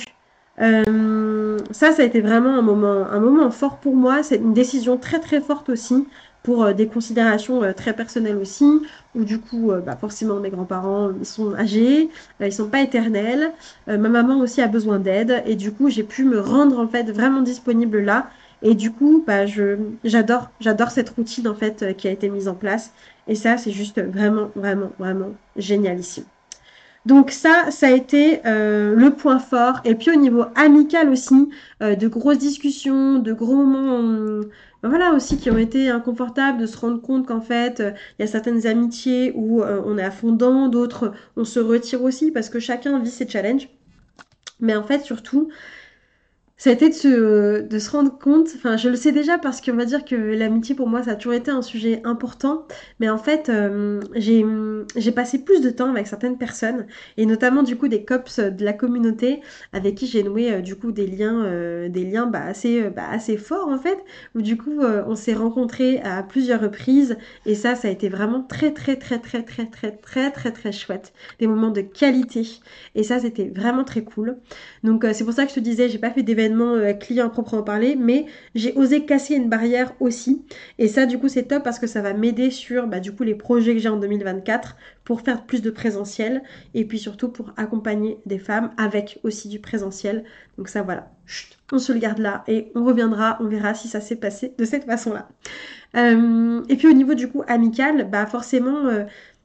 [SPEAKER 1] euh, ça, ça a été vraiment un moment, un moment fort pour moi. C'est une décision très très forte aussi pour euh, des considérations euh, très personnelles aussi, où du coup, euh, bah, forcément, mes grands-parents, ils sont âgés, euh, ils sont pas éternels. Euh, ma maman aussi a besoin d'aide et du coup, j'ai pu me rendre en fait vraiment disponible là. Et du coup, bah, je, j'adore, j'adore cette routine en fait euh, qui a été mise en place. Et ça, c'est juste vraiment, vraiment, vraiment génial ici. Donc ça, ça a été euh, le point fort. Et puis au niveau amical aussi, euh, de grosses discussions, de gros moments, euh, voilà aussi qui ont été inconfortables, de se rendre compte qu'en fait, euh, il y a certaines amitiés où euh, on est à fond dedans, d'autres on se retire aussi parce que chacun vit ses challenges. Mais en fait, surtout, ça a été de se, de se rendre compte, enfin je le sais déjà parce qu'on va dire que l'amitié pour moi ça a toujours été un sujet important, mais en fait euh, j'ai, j'ai passé plus de temps avec certaines personnes et notamment du coup des cops de la communauté avec qui j'ai noué euh, du coup des liens, euh, des liens bah, assez, euh, bah, assez forts en fait, où du coup euh, on s'est rencontrés à plusieurs reprises et ça ça a été vraiment très très très très très très très très très chouette, des moments de qualité et ça c'était vraiment très cool. Donc euh, c'est pour ça que je te disais, j'ai pas fait d'événement euh, client à proprement parler, mais j'ai osé casser une barrière aussi. Et ça, du coup, c'est top parce que ça va m'aider sur bah, du coup les projets que j'ai en deux mille vingt-quatre pour faire plus de présentiel et puis surtout pour accompagner des femmes avec aussi du présentiel. Donc ça, voilà, chut, on se le garde là et on reviendra, on verra si ça s'est passé de cette façon-là. Euh, et puis au niveau du coup amical, bah forcément. Euh,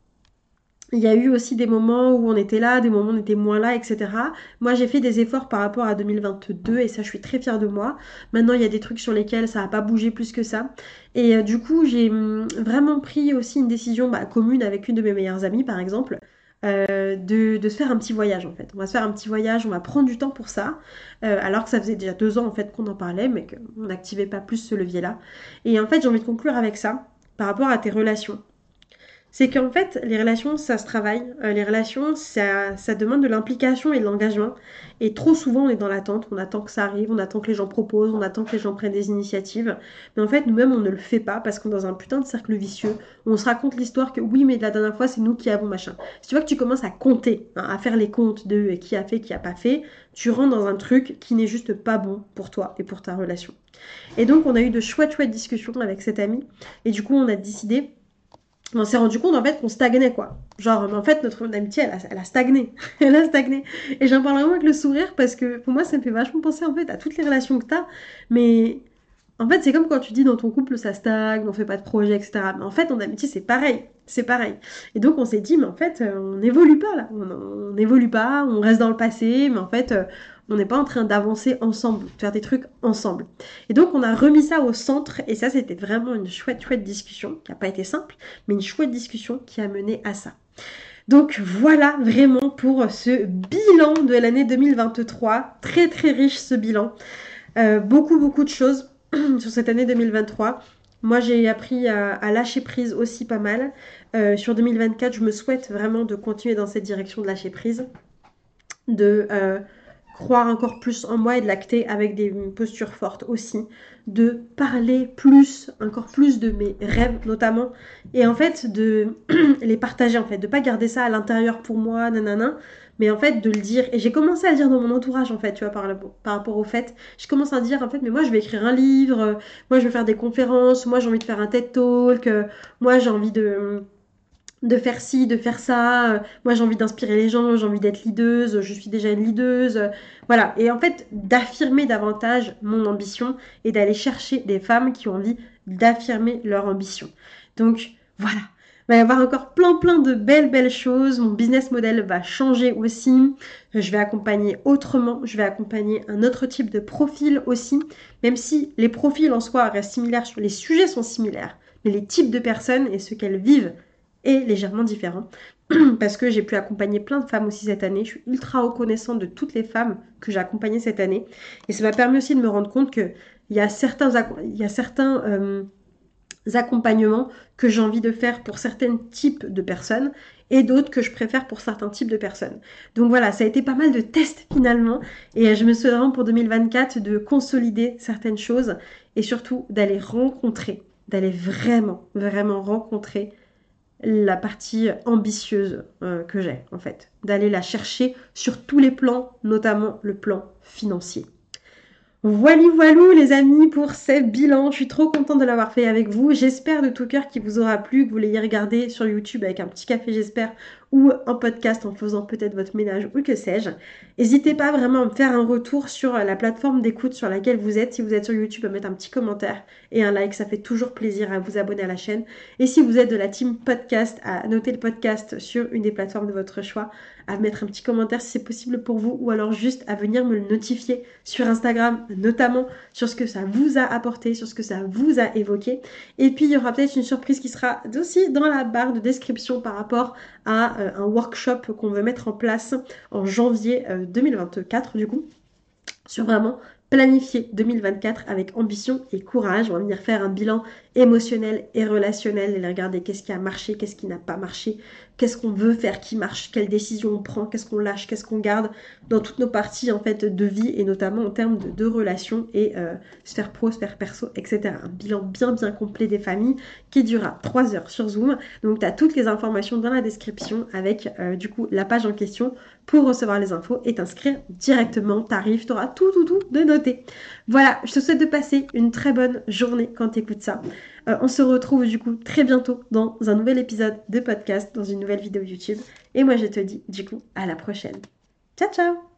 [SPEAKER 1] il y a eu aussi des moments où on était là, des moments où on était moins là, et cetera. Moi, j'ai fait des efforts par rapport à deux mille vingt-deux et ça, je suis très fière de moi. Maintenant, il y a des trucs sur lesquels ça n'a pas bougé plus que ça. Et euh, du coup, j'ai hum, vraiment pris aussi une décision bah, commune avec une de mes meilleures amies, par exemple, euh, de, de se faire un petit voyage, en fait. On va se faire un petit voyage, on va prendre du temps pour ça, euh, alors que ça faisait déjà deux ans, en fait, qu'on en parlait, mais qu'on n'activait pas plus ce levier-là. Et en fait, j'ai envie de conclure avec ça, par rapport à tes relations. C'est qu'en fait, les relations, ça se travaille. Euh, les relations, ça, ça demande de l'implication et de l'engagement. Et trop souvent, on est dans l'attente. On attend que ça arrive, on attend que les gens proposent, on attend que les gens prennent des initiatives. Mais en fait, nous-mêmes, on ne le fait pas parce qu'on est dans un putain de cercle vicieux où on se raconte l'histoire que oui, mais de la dernière fois, c'est nous qui avons machin. Si tu vois que tu commences à compter, hein, à faire les comptes de qui a fait, qui a pas fait, tu rentres dans un truc qui n'est juste pas bon pour toi et pour ta relation. Et donc, on a eu de chouettes, chouettes discussions avec cette amie. Et du coup, on a décidé on s'est rendu compte en fait qu'on stagnait quoi. Genre, mais en fait, notre amitié, elle a, elle a stagné. Elle a stagné. Et j'en parle vraiment avec le sourire parce que pour moi, ça me fait vachement penser en fait à toutes les relations que t'as. Mais en fait, c'est comme quand tu dis dans ton couple, ça stagne, on fait pas de projet, et cetera. Mais en fait, en amitié, c'est pareil. C'est pareil. Et donc, on s'est dit, mais en fait, euh, on n'évolue pas là. On n'évolue pas, on reste dans le passé, mais en fait, euh, on n'est pas en train d'avancer ensemble, de faire des trucs ensemble. Et donc, on a remis ça au centre, et ça, c'était vraiment une chouette, chouette discussion, qui n'a pas été simple, mais une chouette discussion qui a mené à ça. Donc voilà vraiment pour ce bilan de l'année deux mille vingt-trois. Très très riche ce bilan. Euh, beaucoup beaucoup de choses sur cette année deux mille vingt-trois. Moi j'ai appris à, à lâcher prise aussi pas mal. Euh, sur deux mille vingt-quatre, je me souhaite vraiment de continuer dans cette direction de lâcher prise. De euh, croire encore plus en moi et de l'acter avec des postures fortes aussi, de parler plus, encore plus de mes rêves notamment, et en fait de les partager en fait, de pas garder ça à l'intérieur pour moi, nanana, mais en fait de le dire, et j'ai commencé à le dire dans mon entourage en fait, tu vois, par, par rapport au fait, je commence à dire en fait, mais moi je vais écrire un livre, moi je vais faire des conférences, moi j'ai envie de faire un TED Talk, moi j'ai envie de de faire ci, de faire ça. Euh, Moi, j'ai envie d'inspirer les gens, j'ai envie d'être leaduse, je suis déjà une leaduse. euh, Voilà. Et en fait, d'affirmer davantage mon ambition et d'aller chercher des femmes qui ont envie d'affirmer leur ambition. Donc, voilà. Il va y avoir encore plein, plein de belles, belles choses. Mon business model va changer aussi. Je vais accompagner autrement. Je vais accompagner un autre type de profil aussi. Même si les profils en soi restent similaires, les sujets sont similaires. Mais les types de personnes et ce qu'elles vivent est légèrement différent. parce que j'ai pu accompagner plein de femmes aussi cette année. Je suis ultra reconnaissante de toutes les femmes que j'ai accompagnées cette année. Et ça m'a permis aussi de me rendre compte qu'il y a certains, il y a certains euh, accompagnements que j'ai envie de faire pour certains types de personnes et d'autres que je préfère pour certains types de personnes. Donc voilà, ça a été pas mal de tests finalement et je me souhaite vraiment pour deux mille vingt-quatre de consolider certaines choses et surtout d'aller rencontrer, d'aller vraiment, vraiment rencontrer la partie ambitieuse euh, que j'ai en fait, d'aller la chercher sur tous les plans, notamment le plan financier. Voilà, voilou les amis pour ce bilan. Je suis trop contente de l'avoir fait avec vous. J'espère de tout cœur qu'il vous aura plu, que vous l'ayez regardé sur YouTube avec un petit café, j'espère, ou un podcast en faisant peut-être votre ménage ou que sais-je. N'hésitez pas vraiment à me faire un retour sur la plateforme d'écoute sur laquelle vous êtes. Si vous êtes sur YouTube, à mettre un petit commentaire et un like. Ça fait toujours plaisir à vous abonner à la chaîne. Et si vous êtes de la team podcast, à noter le podcast sur une des plateformes de votre choix, à mettre un petit commentaire si c'est possible pour vous ou alors juste à venir me le notifier sur Instagram, notamment sur ce que ça vous a apporté, sur ce que ça vous a évoqué. Et puis il y aura peut-être une surprise qui sera aussi dans la barre de description par rapport à euh, un workshop qu'on veut mettre en place en janvier euh, deux mille vingt-quatre du coup, sur vraiment planifier deux mille vingt-quatre avec ambition et courage. On va venir faire un bilan émotionnel et relationnel et regarder qu'est-ce qui a marché, qu'est-ce qui n'a pas marché, qu'est-ce qu'on veut faire qui marche, quelles décisions on prend, qu'est-ce qu'on lâche, qu'est-ce qu'on garde dans toutes nos parties en fait de vie et notamment en termes de, de relations et euh, sphère pro, sphère perso, et cetera. Un bilan bien bien complet des familles qui durera trois heures sur Zoom. Donc tu as toutes les informations dans la description avec euh, du coup la page en question pour recevoir les infos et t'inscrire directement. T'arrives, tu auras tout tout tout de noté. Voilà, je te souhaite de passer une très bonne journée quand tu écoutes ça. Euh, on se retrouve du coup très bientôt dans un nouvel épisode de podcast, dans une nouvelle vidéo YouTube. Et moi je te dis du coup à la prochaine. Ciao ciao!